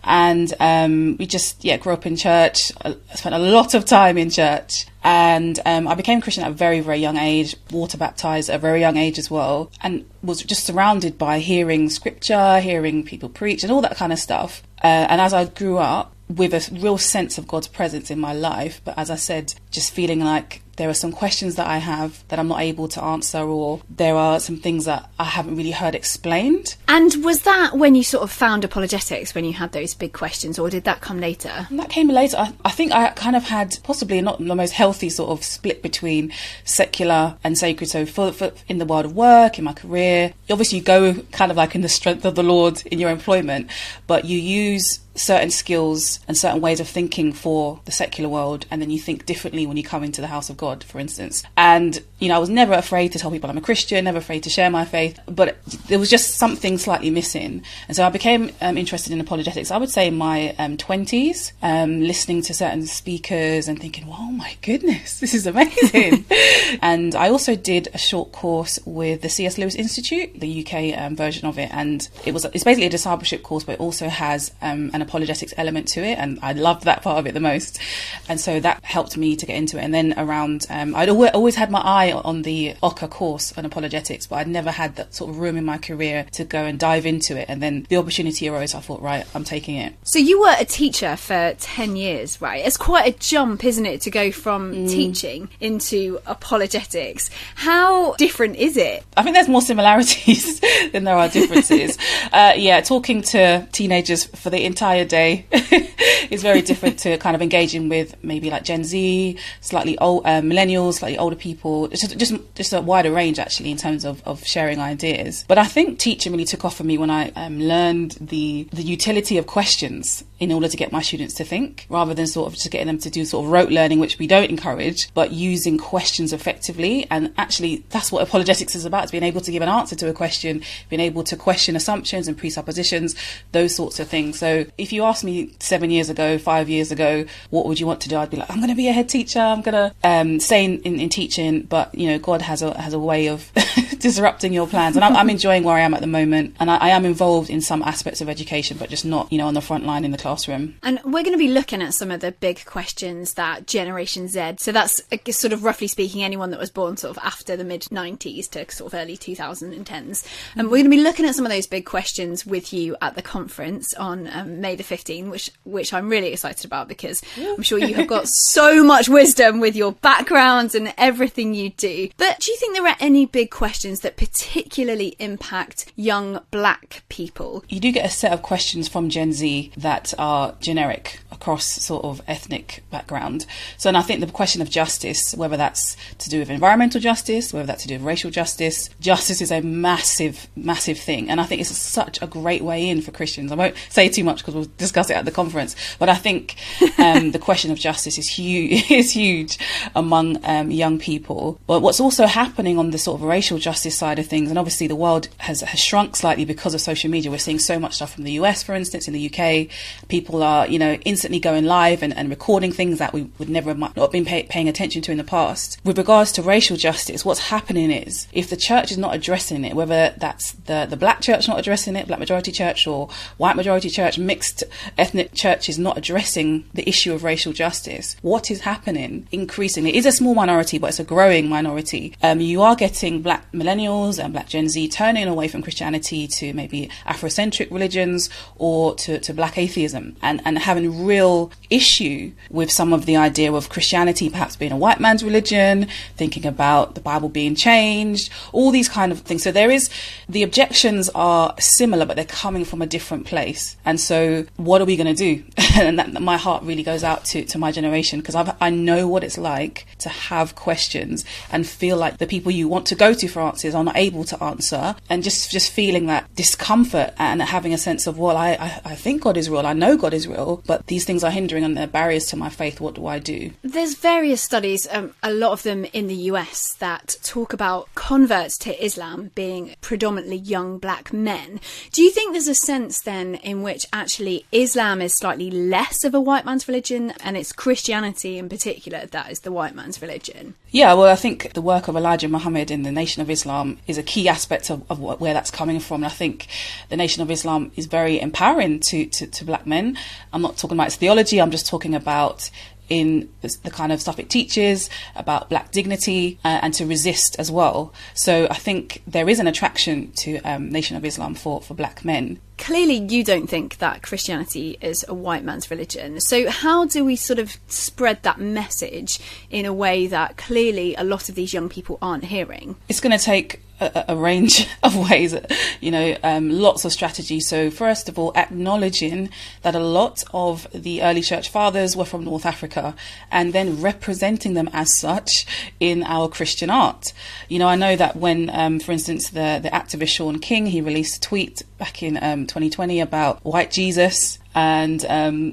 Speaker 7: and we just grew up in church. I spent a lot of time in church. And I became Christian at a very, very young age, water baptised at a very young age as well, and was just surrounded by hearing scripture, hearing people preach and all that kind of stuff. And as I grew up, with a real sense of God's presence in my life, but as I said, just feeling like there are some questions that I have that I'm not able to answer, or there are some things that I haven't really heard explained.
Speaker 6: And was that when you sort of found apologetics, when you had those big questions, or did that come later?
Speaker 7: That came later. I think I kind of had possibly not the most healthy sort of split between secular and sacred. So for in the world of work, in my career, obviously you go kind of like in the strength of the Lord in your employment, but you use certain skills and certain ways of thinking for the secular world, and then you think differently when you come into the house of God, for instance. And I was never afraid to tell people I'm a Christian, never afraid to share my faith, but there was just something slightly missing. And so I became interested in apologetics, I would say in my 20s, listening to certain speakers and thinking, oh my goodness, this is amazing. And I also did a short course with the C.S. Lewis Institute, the UK version of it, and it's basically a discipleship course, but it also has an apologetics element to it, and I loved that part of it the most. And so that helped me to get into it. And then around I'd always had my eye on the OCA course on apologetics, but I'd never had that sort of room in my career to go and dive into it. And then the opportunity arose. I thought, right, I'm taking it.
Speaker 6: So you were a teacher for 10 years, right? It's quite a jump, isn't it, to go from teaching into apologetics. How different is it?
Speaker 7: I think there's more similarities than there are differences. Talking to teenagers for the entire day is very different to kind of engaging with maybe like Gen Z, slightly old millennials, slightly older people. It's just a wider range actually in terms of sharing ideas. But I think teaching really took off for me when I learned the utility of questions in order to get my students to think, rather than sort of just getting them to do sort of rote learning, which we don't encourage, but using questions effectively. And actually that's what apologetics is about. It's being able to give an answer to a question, being able to question assumptions and presuppositions, those sorts of things. So if you asked me 7 years ago, 5 years ago, what would you want to do? I'd be like, I'm going to be a head teacher. I'm going to stay in teaching. But, God has a way of disrupting your plans. And I'm enjoying where I am at the moment. And I am involved in some aspects of education, but just not, on the front line in the classroom.
Speaker 6: And we're going to be looking at some of the big questions that Generation Z, so that's sort of roughly speaking anyone that was born sort of after the mid-90s to sort of early 2010s. And we're going to be looking at some of those big questions with you at the conference on May the 15th, which I'm really excited about, because I'm sure you have got so much wisdom with your background and everything you do. But do you think there are any big questions that particularly impact young black people?
Speaker 7: You do get a set of questions from Gen Z that are generic across sort of ethnic background. So, and I think the question of justice, whether that's to do with environmental justice, whether that's to do with racial justice, justice is a massive, massive thing. And I think it's such a great way in for Christians. I won't say too much because we'll discuss it at the conference, but I think the question of justice is huge among young people. But what's also happening on the sort of racial justice side of things, and obviously the world has shrunk slightly because of social media. We're seeing so much stuff from the US, for instance. In the UK, people are, instantly going live and recording things that we would never might not have been paying attention to in the past. With regards to racial justice, what's happening is, if the church is not addressing it, whether that's the black church not addressing it, black majority church, or white majority church, mixed ethnic churches not addressing the issue of racial justice, what is happening increasingly? It is a small minority, but it's a growing minority. You are getting black millennials and black Gen Z turning away from Christianity to maybe Afrocentric religions or to black atheism, and having real issue with some of the idea of Christianity perhaps being a white man's religion, thinking about the Bible being changed, all these kind of things. So the objections are similar, but they're coming from a different place. And so what are we going to do? And my heart really goes out to my generation, because I know what it's like to have questions and feel like the people you want to go to for answers are not able to answer, and just feeling that discomfort and having a sense of, well, I think God is real, I know God is real, but these things are hindering and they're barriers to my faith. What do I do?
Speaker 6: There's various studies, a lot of them in the US, that talk about converts to Islam being predominantly young black men. Do you think there's a sense then in which actually Islam is slightly less of a white man's religion, and it's Christianity in particular that is the white man's religion?
Speaker 7: Yeah, well, I think the work of Elijah Muhammad in the Nation of Islam is a key aspect of where that's coming from. And I think the Nation of Islam is very empowering to black men. I'm not talking about its theology, I'm just talking about in the kind of stuff it teaches about black dignity and to resist as well. So I think there is an attraction to Nation of Islam for black men.
Speaker 6: Clearly you don't think that Christianity is a white man's religion. So how do we sort of spread that message in a way that clearly a lot of these young people aren't hearing?
Speaker 7: It's going to take a range of ways, lots of strategies. So first of all, acknowledging that a lot of the early church fathers were from North Africa, and then representing them as such in our Christian art. I know that when, for instance, the activist Shaun King, he released a tweet back in 2020 about white Jesus. And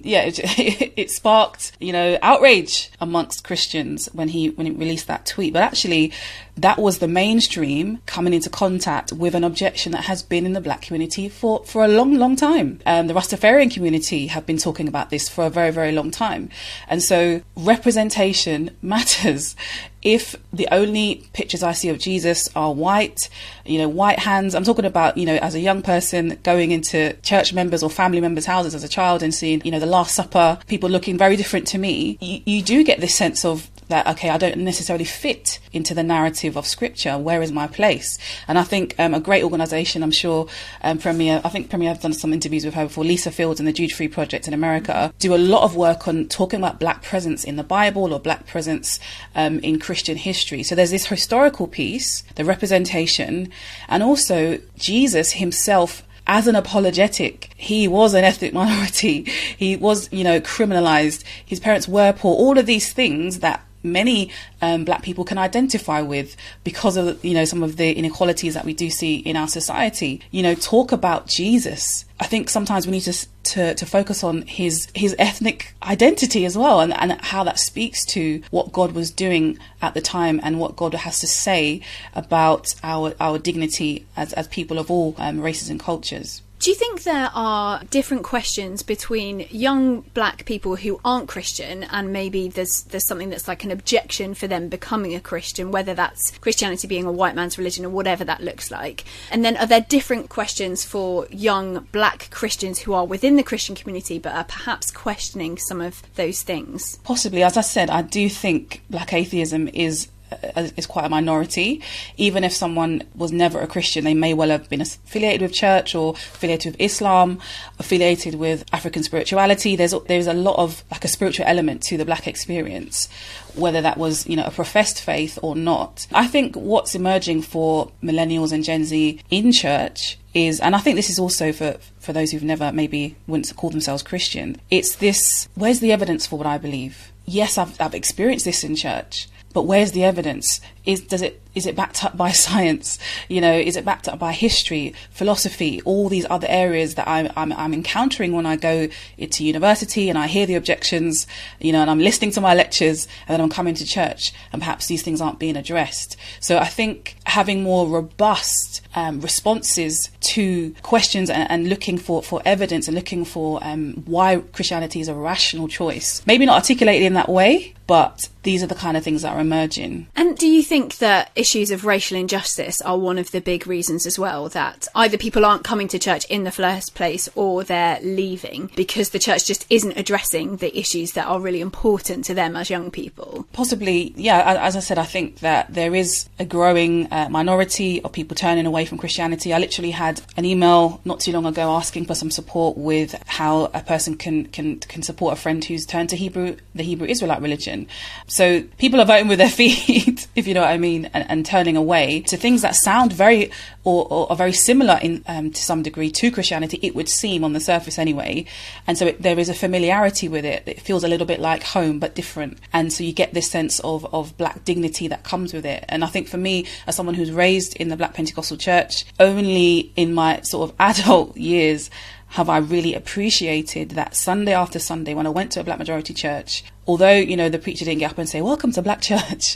Speaker 7: it sparked, outrage amongst Christians when he released that tweet. But actually, that was the mainstream coming into contact with an objection that has been in the black community for a long, long time. The Rastafarian community have been talking about this for a very, very long time. And so representation matters. If the only pictures I see of Jesus are white, white hands, I'm talking about, as a young person going into church members or family members' houses as a child and seeing, the Last Supper, people looking very different to me, you do get this sense of that, okay, I don't necessarily fit into the narrative of Scripture. Where is my place? And I think a great organisation, I'm sure Premier have done some interviews with her before, Lisa Fields and the Jude Free Project in America, do a lot of work on talking about black presence in the Bible or black presence in Christian history. So there's this historical piece, the representation, and also Jesus himself as an apologetic. He was an ethnic minority. He was, criminalized. His parents were poor. All of these things that many black people can identify with because of, some of the inequalities that we do see in our society. Talk about Jesus. I think sometimes we need to focus on his ethnic identity as well, and how that speaks to what God was doing at the time and what God has to say about our dignity as people of all races and cultures.
Speaker 6: Do you think there are different questions between young black people who aren't Christian, and maybe there's something that's like an objection for them becoming a Christian, whether that's Christianity being a white man's religion or whatever that looks like? And then are there different questions for young black Christians who are within the Christian community but are perhaps questioning some of those things?
Speaker 7: Possibly. As I said, I do think black atheism is is quite a minority. Even if someone was never a Christian, they may well have been affiliated with church or affiliated with Islam, affiliated with African spirituality. There's a lot of like a spiritual element to the Black experience, whether that was, you know, a professed faith or not. I think what's emerging for millennials and Gen Z in church is, and I think this is also for those who've never maybe wouldn't call themselves Christian, it's this: where's the evidence for what I believe? Yes, I've experienced this in church, but where's the evidence? Is it backed up by science? You know, is it backed up by history, philosophy, all these other areas that I'm encountering when I go into university and I hear the objections, you know, and I'm listening to my lectures, and then I'm coming to church and perhaps these things aren't being addressed. So I think having more robust responses to questions and looking for evidence and looking for why Christianity is a rational choice, maybe not articulated in that way, but these are the kind of things that are emerging.
Speaker 6: And do you think that issues of racial injustice are one of the big reasons as well, that either people aren't coming to church in the first place or they're leaving because the church just isn't addressing the issues that are really important to them as young people?
Speaker 7: Possibly, yeah. As I said, I think that there is a growing minority of people turning away from Christianity. I literally had an email not too long ago asking for some support with how a person can support a friend who's turned to the Hebrew Israelite religion. So people are voting with their feet, if you know what I mean, and turning away to things that sound very or are very similar in to some degree to Christianity, it would seem on the surface anyway. And so there is a familiarity with it. It feels a little bit like home, but different. And so you get this sense of Black dignity that comes with it. And I think for me, as someone who's raised in the Black Pentecostal church, only in my sort of adult years have I really appreciated that Sunday after Sunday when I went to a Black majority church, although, you know, the preacher didn't get up and say, "Welcome to Black church,"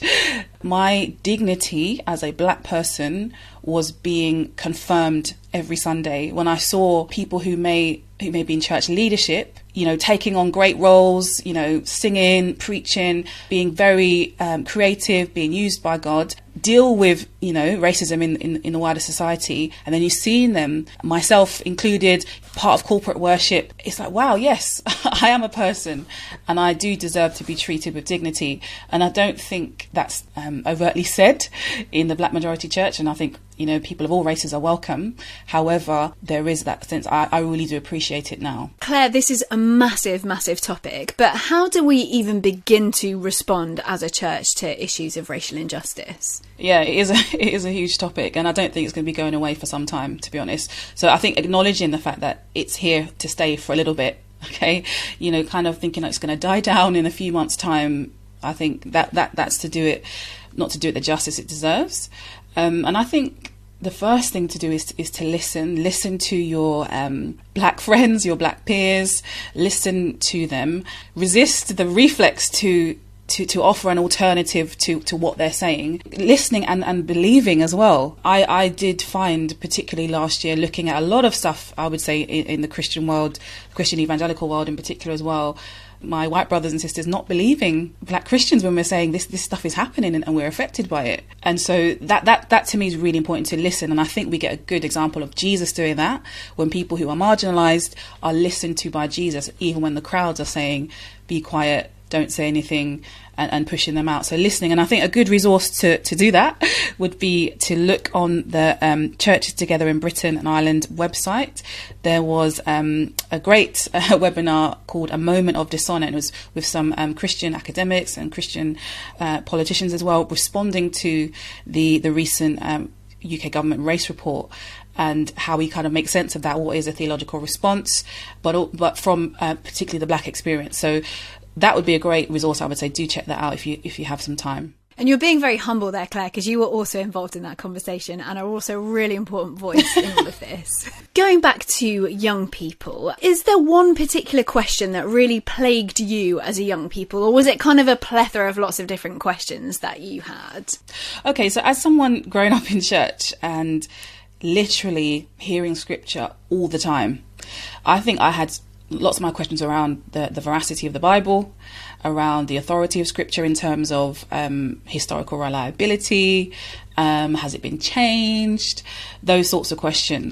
Speaker 7: my dignity as a Black person was being confirmed every Sunday when I saw people who may be in church leadership, you know, taking on great roles, you know, singing, preaching, being very creative, being used by God, deal with, you know, racism in the wider society. And then you see them, myself included, part of corporate worship. It's like, wow, yes, I am a person and I do deserve to be treated with dignity. And I don't think that's overtly said in the Black majority church. And I think, you know, people of all races are welcome. However, there is that sense. I really do appreciate it now.
Speaker 6: Claire, this is a massive, massive topic, but how do we even begin to respond as a church to issues of racial injustice?
Speaker 7: Yeah, it is a huge topic, and I don't think it's going to be going away for some time, to be honest. So I think acknowledging the fact that it's here to stay for a little bit, okay, you know, kind of thinking that it's going to die down in a few months' time, I think that's to do it, not to do it the justice it deserves. And I think the first thing to do is to listen to your Black friends, your Black peers, listen to them, resist the reflex to offer an alternative to what they're saying, listening and believing as well. I did find, particularly last year, looking at a lot of stuff, I would say, in the Christian world, Christian evangelical world in particular as well, my white brothers and sisters not believing Black Christians when we're saying this stuff is happening and we're affected by it. And so that to me is really important, to listen. And I think we get a good example of Jesus doing that when people who are marginalised are listened to by Jesus, even when the crowds are saying, be quiet, don't say anything, and pushing them out. So listening. And I think a good resource to do that would be to look on the Churches Together in Britain and Ireland website. There was a great webinar called A Moment of Dishonour. It was with some Christian academics and Christian politicians as well, responding to the recent UK government race report and how we kind of make sense of that. What is a theological response, but from particularly the Black experience. So that would be a great resource. I would say do check that out if you have some time.
Speaker 6: And you're being very humble there, Claire, because you were also involved in that conversation and are also a really important voice in all of this. Going back to young people, is there one particular question that really plagued you as a young people, or was it kind of a plethora of lots of different questions that you had? Okay,
Speaker 7: so as someone growing up in church and literally hearing scripture all the time, I think I had lots of my questions around the veracity of the Bible, around the authority of scripture in terms of historical reliability, has it been changed, those sorts of questions.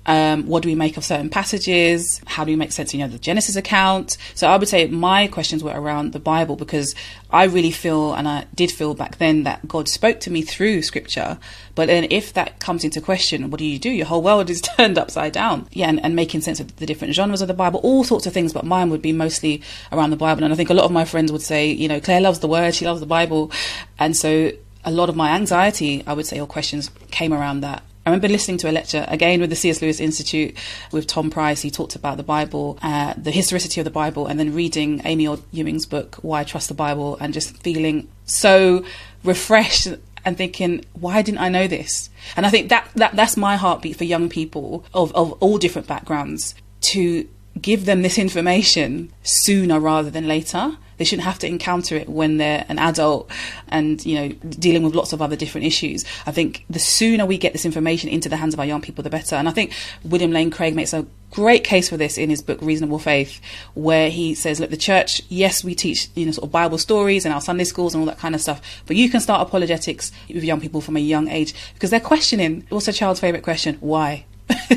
Speaker 7: What do we make of certain passages? How do we make sense of, the Genesis account? So I would say my questions were around the Bible, because I really feel, and I did feel back then, that God spoke to me through scripture. But then if that comes into question, what do? Your whole world is turned upside down. Yeah, and making sense of the different genres of the Bible, all sorts of things. But mine would be mostly around the Bible. And I think a lot of my friends would say, Claire loves the Word, she loves the Bible. And so a lot of my anxiety, I would say, or questions came around that. I remember listening to a lecture, again with the C.S. Lewis Institute, with Tom Price. He talked about the Bible, the historicity of the Bible, and then reading Amy Ewing's book, Why I Trust the Bible, and just feeling so refreshed and thinking, why didn't I know this? And I think that's my heartbeat for young people of all different backgrounds, to give them this information sooner rather than later. They shouldn't have to encounter it when they're an adult and, dealing with lots of other different issues. I think the sooner we get this information into the hands of our young people, the better. And I think William Lane Craig makes a great case for this in his book, Reasonable Faith, where he says, look, the church, yes, we teach, sort of Bible stories in our Sunday schools and all that kind of stuff, but you can start apologetics with young people from a young age, because they're questioning. What's a child's favourite question? Why?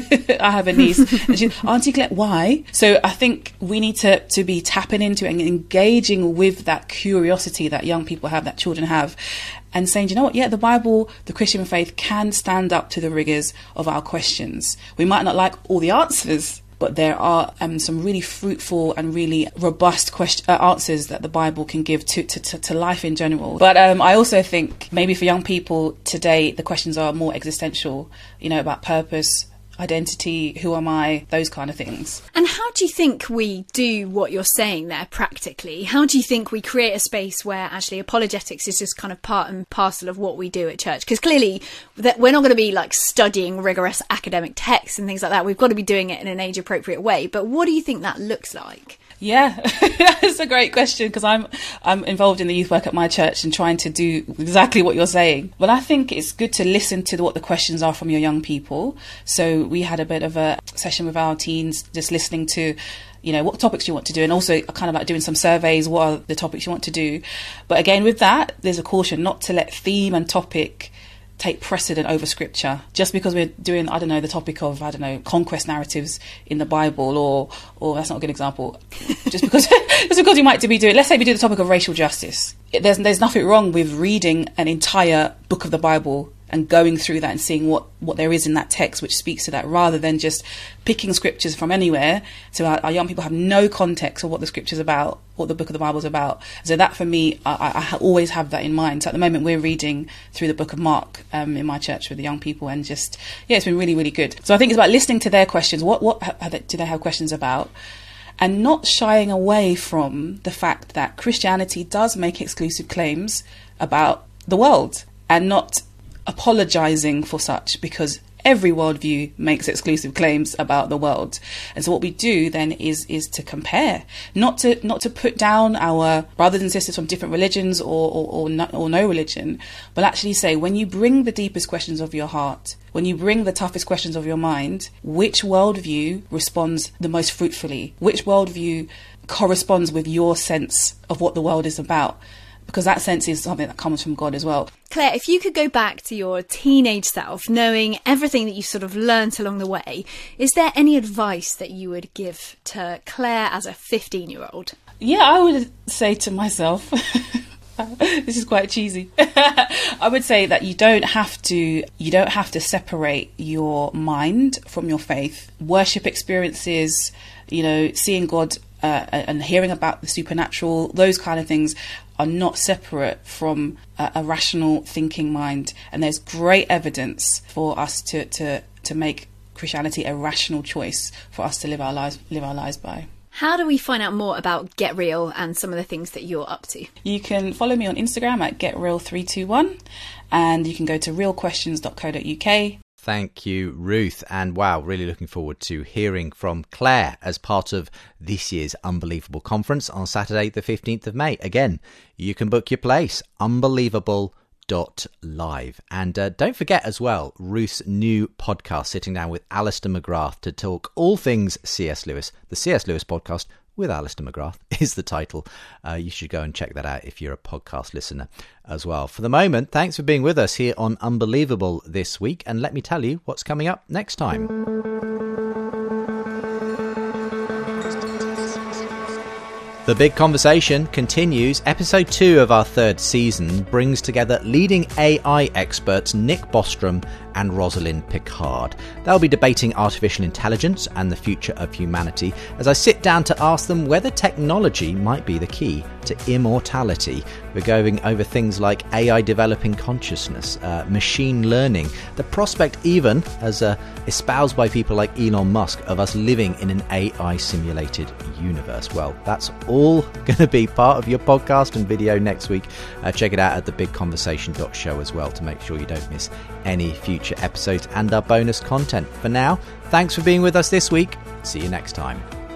Speaker 7: I have a niece and she's, Auntie Claire, why? So I think we need to be tapping into and engaging with that curiosity that young people have, that children have, and saying, the Bible, the Christian faith, can stand up to the rigours of our questions. We might not like all the answers, but there are some really fruitful and really robust answers that the Bible can give to life in general. But I also think maybe for young people today, the questions are more existential, about purpose, identity, who am I, those kind of things.
Speaker 6: And how do you think we do what you're saying there practically? How do you think we create a space where actually apologetics is just kind of part and parcel of what we do at church? Because clearly that we're not going to be like studying rigorous academic texts and things like that. We've got to be doing it in an age appropriate way. But what do you think that looks like?
Speaker 7: Yeah, that's a great question, because I'm involved in the youth work at my church and trying to do exactly what you're saying. But I think it's good to listen to what the questions are from your young people. So we had a bit of a session with our teens, just listening to, what topics you want to do, and also kind of like doing some surveys, what are the topics you want to do. But again, with that, there's a caution not to let theme and topic take precedent over scripture. Just because we're doing, the topic of, conquest narratives in the Bible, or that's not a good example. just because you might be doing, let's say we do the topic of racial justice. There's nothing wrong with reading an entire book of the Bible and going through that and seeing what there is in that text which speaks to that, rather than just picking scriptures from anywhere. So our young people have no context of what the scripture's about, what the book of the Bible's about. So that for me, I always have that in mind. So at the moment we're reading through the book of Mark in my church with the young people, and just, it's been really, really good. So I think it's about listening to their questions. What do they have questions about? And not shying away from the fact that Christianity does make exclusive claims about the world, and not apologising for such, because every worldview makes exclusive claims about the world. And so what we do then is to compare, not to put down our brothers and sisters from different religions or no religion, but actually say, when you bring the deepest questions of your heart, when you bring the toughest questions of your mind, which worldview responds the most fruitfully? Which worldview corresponds with your sense of what the world is about? Because that sense is something that comes from God as well.
Speaker 6: Claire, if you could go back to your teenage self, knowing everything that you sort of learnt along the way, is there any advice that you would give to Claire as a 15-year-old?
Speaker 7: Yeah, I would say to myself, this is quite cheesy. I would say that you don't have to separate your mind from your faith. Worship experiences, seeing God and hearing about the supernatural, those kind of things are not separate from a rational thinking mind. And there's great evidence for us to make Christianity a rational choice for us to live our lives by.
Speaker 6: How do we find out more about Get Real and some of the things that you're up to?
Speaker 7: You can follow me on Instagram at GetReal321, and you can go to realquestions.co.uk.
Speaker 2: Thank you, Ruth. And wow, really looking forward to hearing from Claire as part of this year's Unbelievable Conference on Saturday, the 15th of May. Again, you can book your place, unbelievable.live. And don't forget as well, Ruth's new podcast, Sitting Down with Alistair McGrath, to talk all things C.S. Lewis. The C.S. Lewis podcast with Alistair McGrath is the title. You should go and check that out if you're a podcast listener as well. For the moment, thanks for being with us here on Unbelievable this week, and let me tell you what's coming up next time. The Big Conversation continues. Episode 2 of our 3rd season brings together leading AI experts Nick Bostrom and Rosalind Picard. They'll be debating artificial intelligence and the future of humanity as I sit down to ask them whether technology might be the key to immortality. We're going over things like AI developing consciousness, machine learning, the prospect even, as espoused by people like Elon Musk, of us living in an AI simulated universe. Well, that's all going to be part of your podcast and video next week. Check it out at thebigconversation.show as well to make sure you don't miss any future episodes and our bonus content. For now, thanks for being with us this week. See you next time.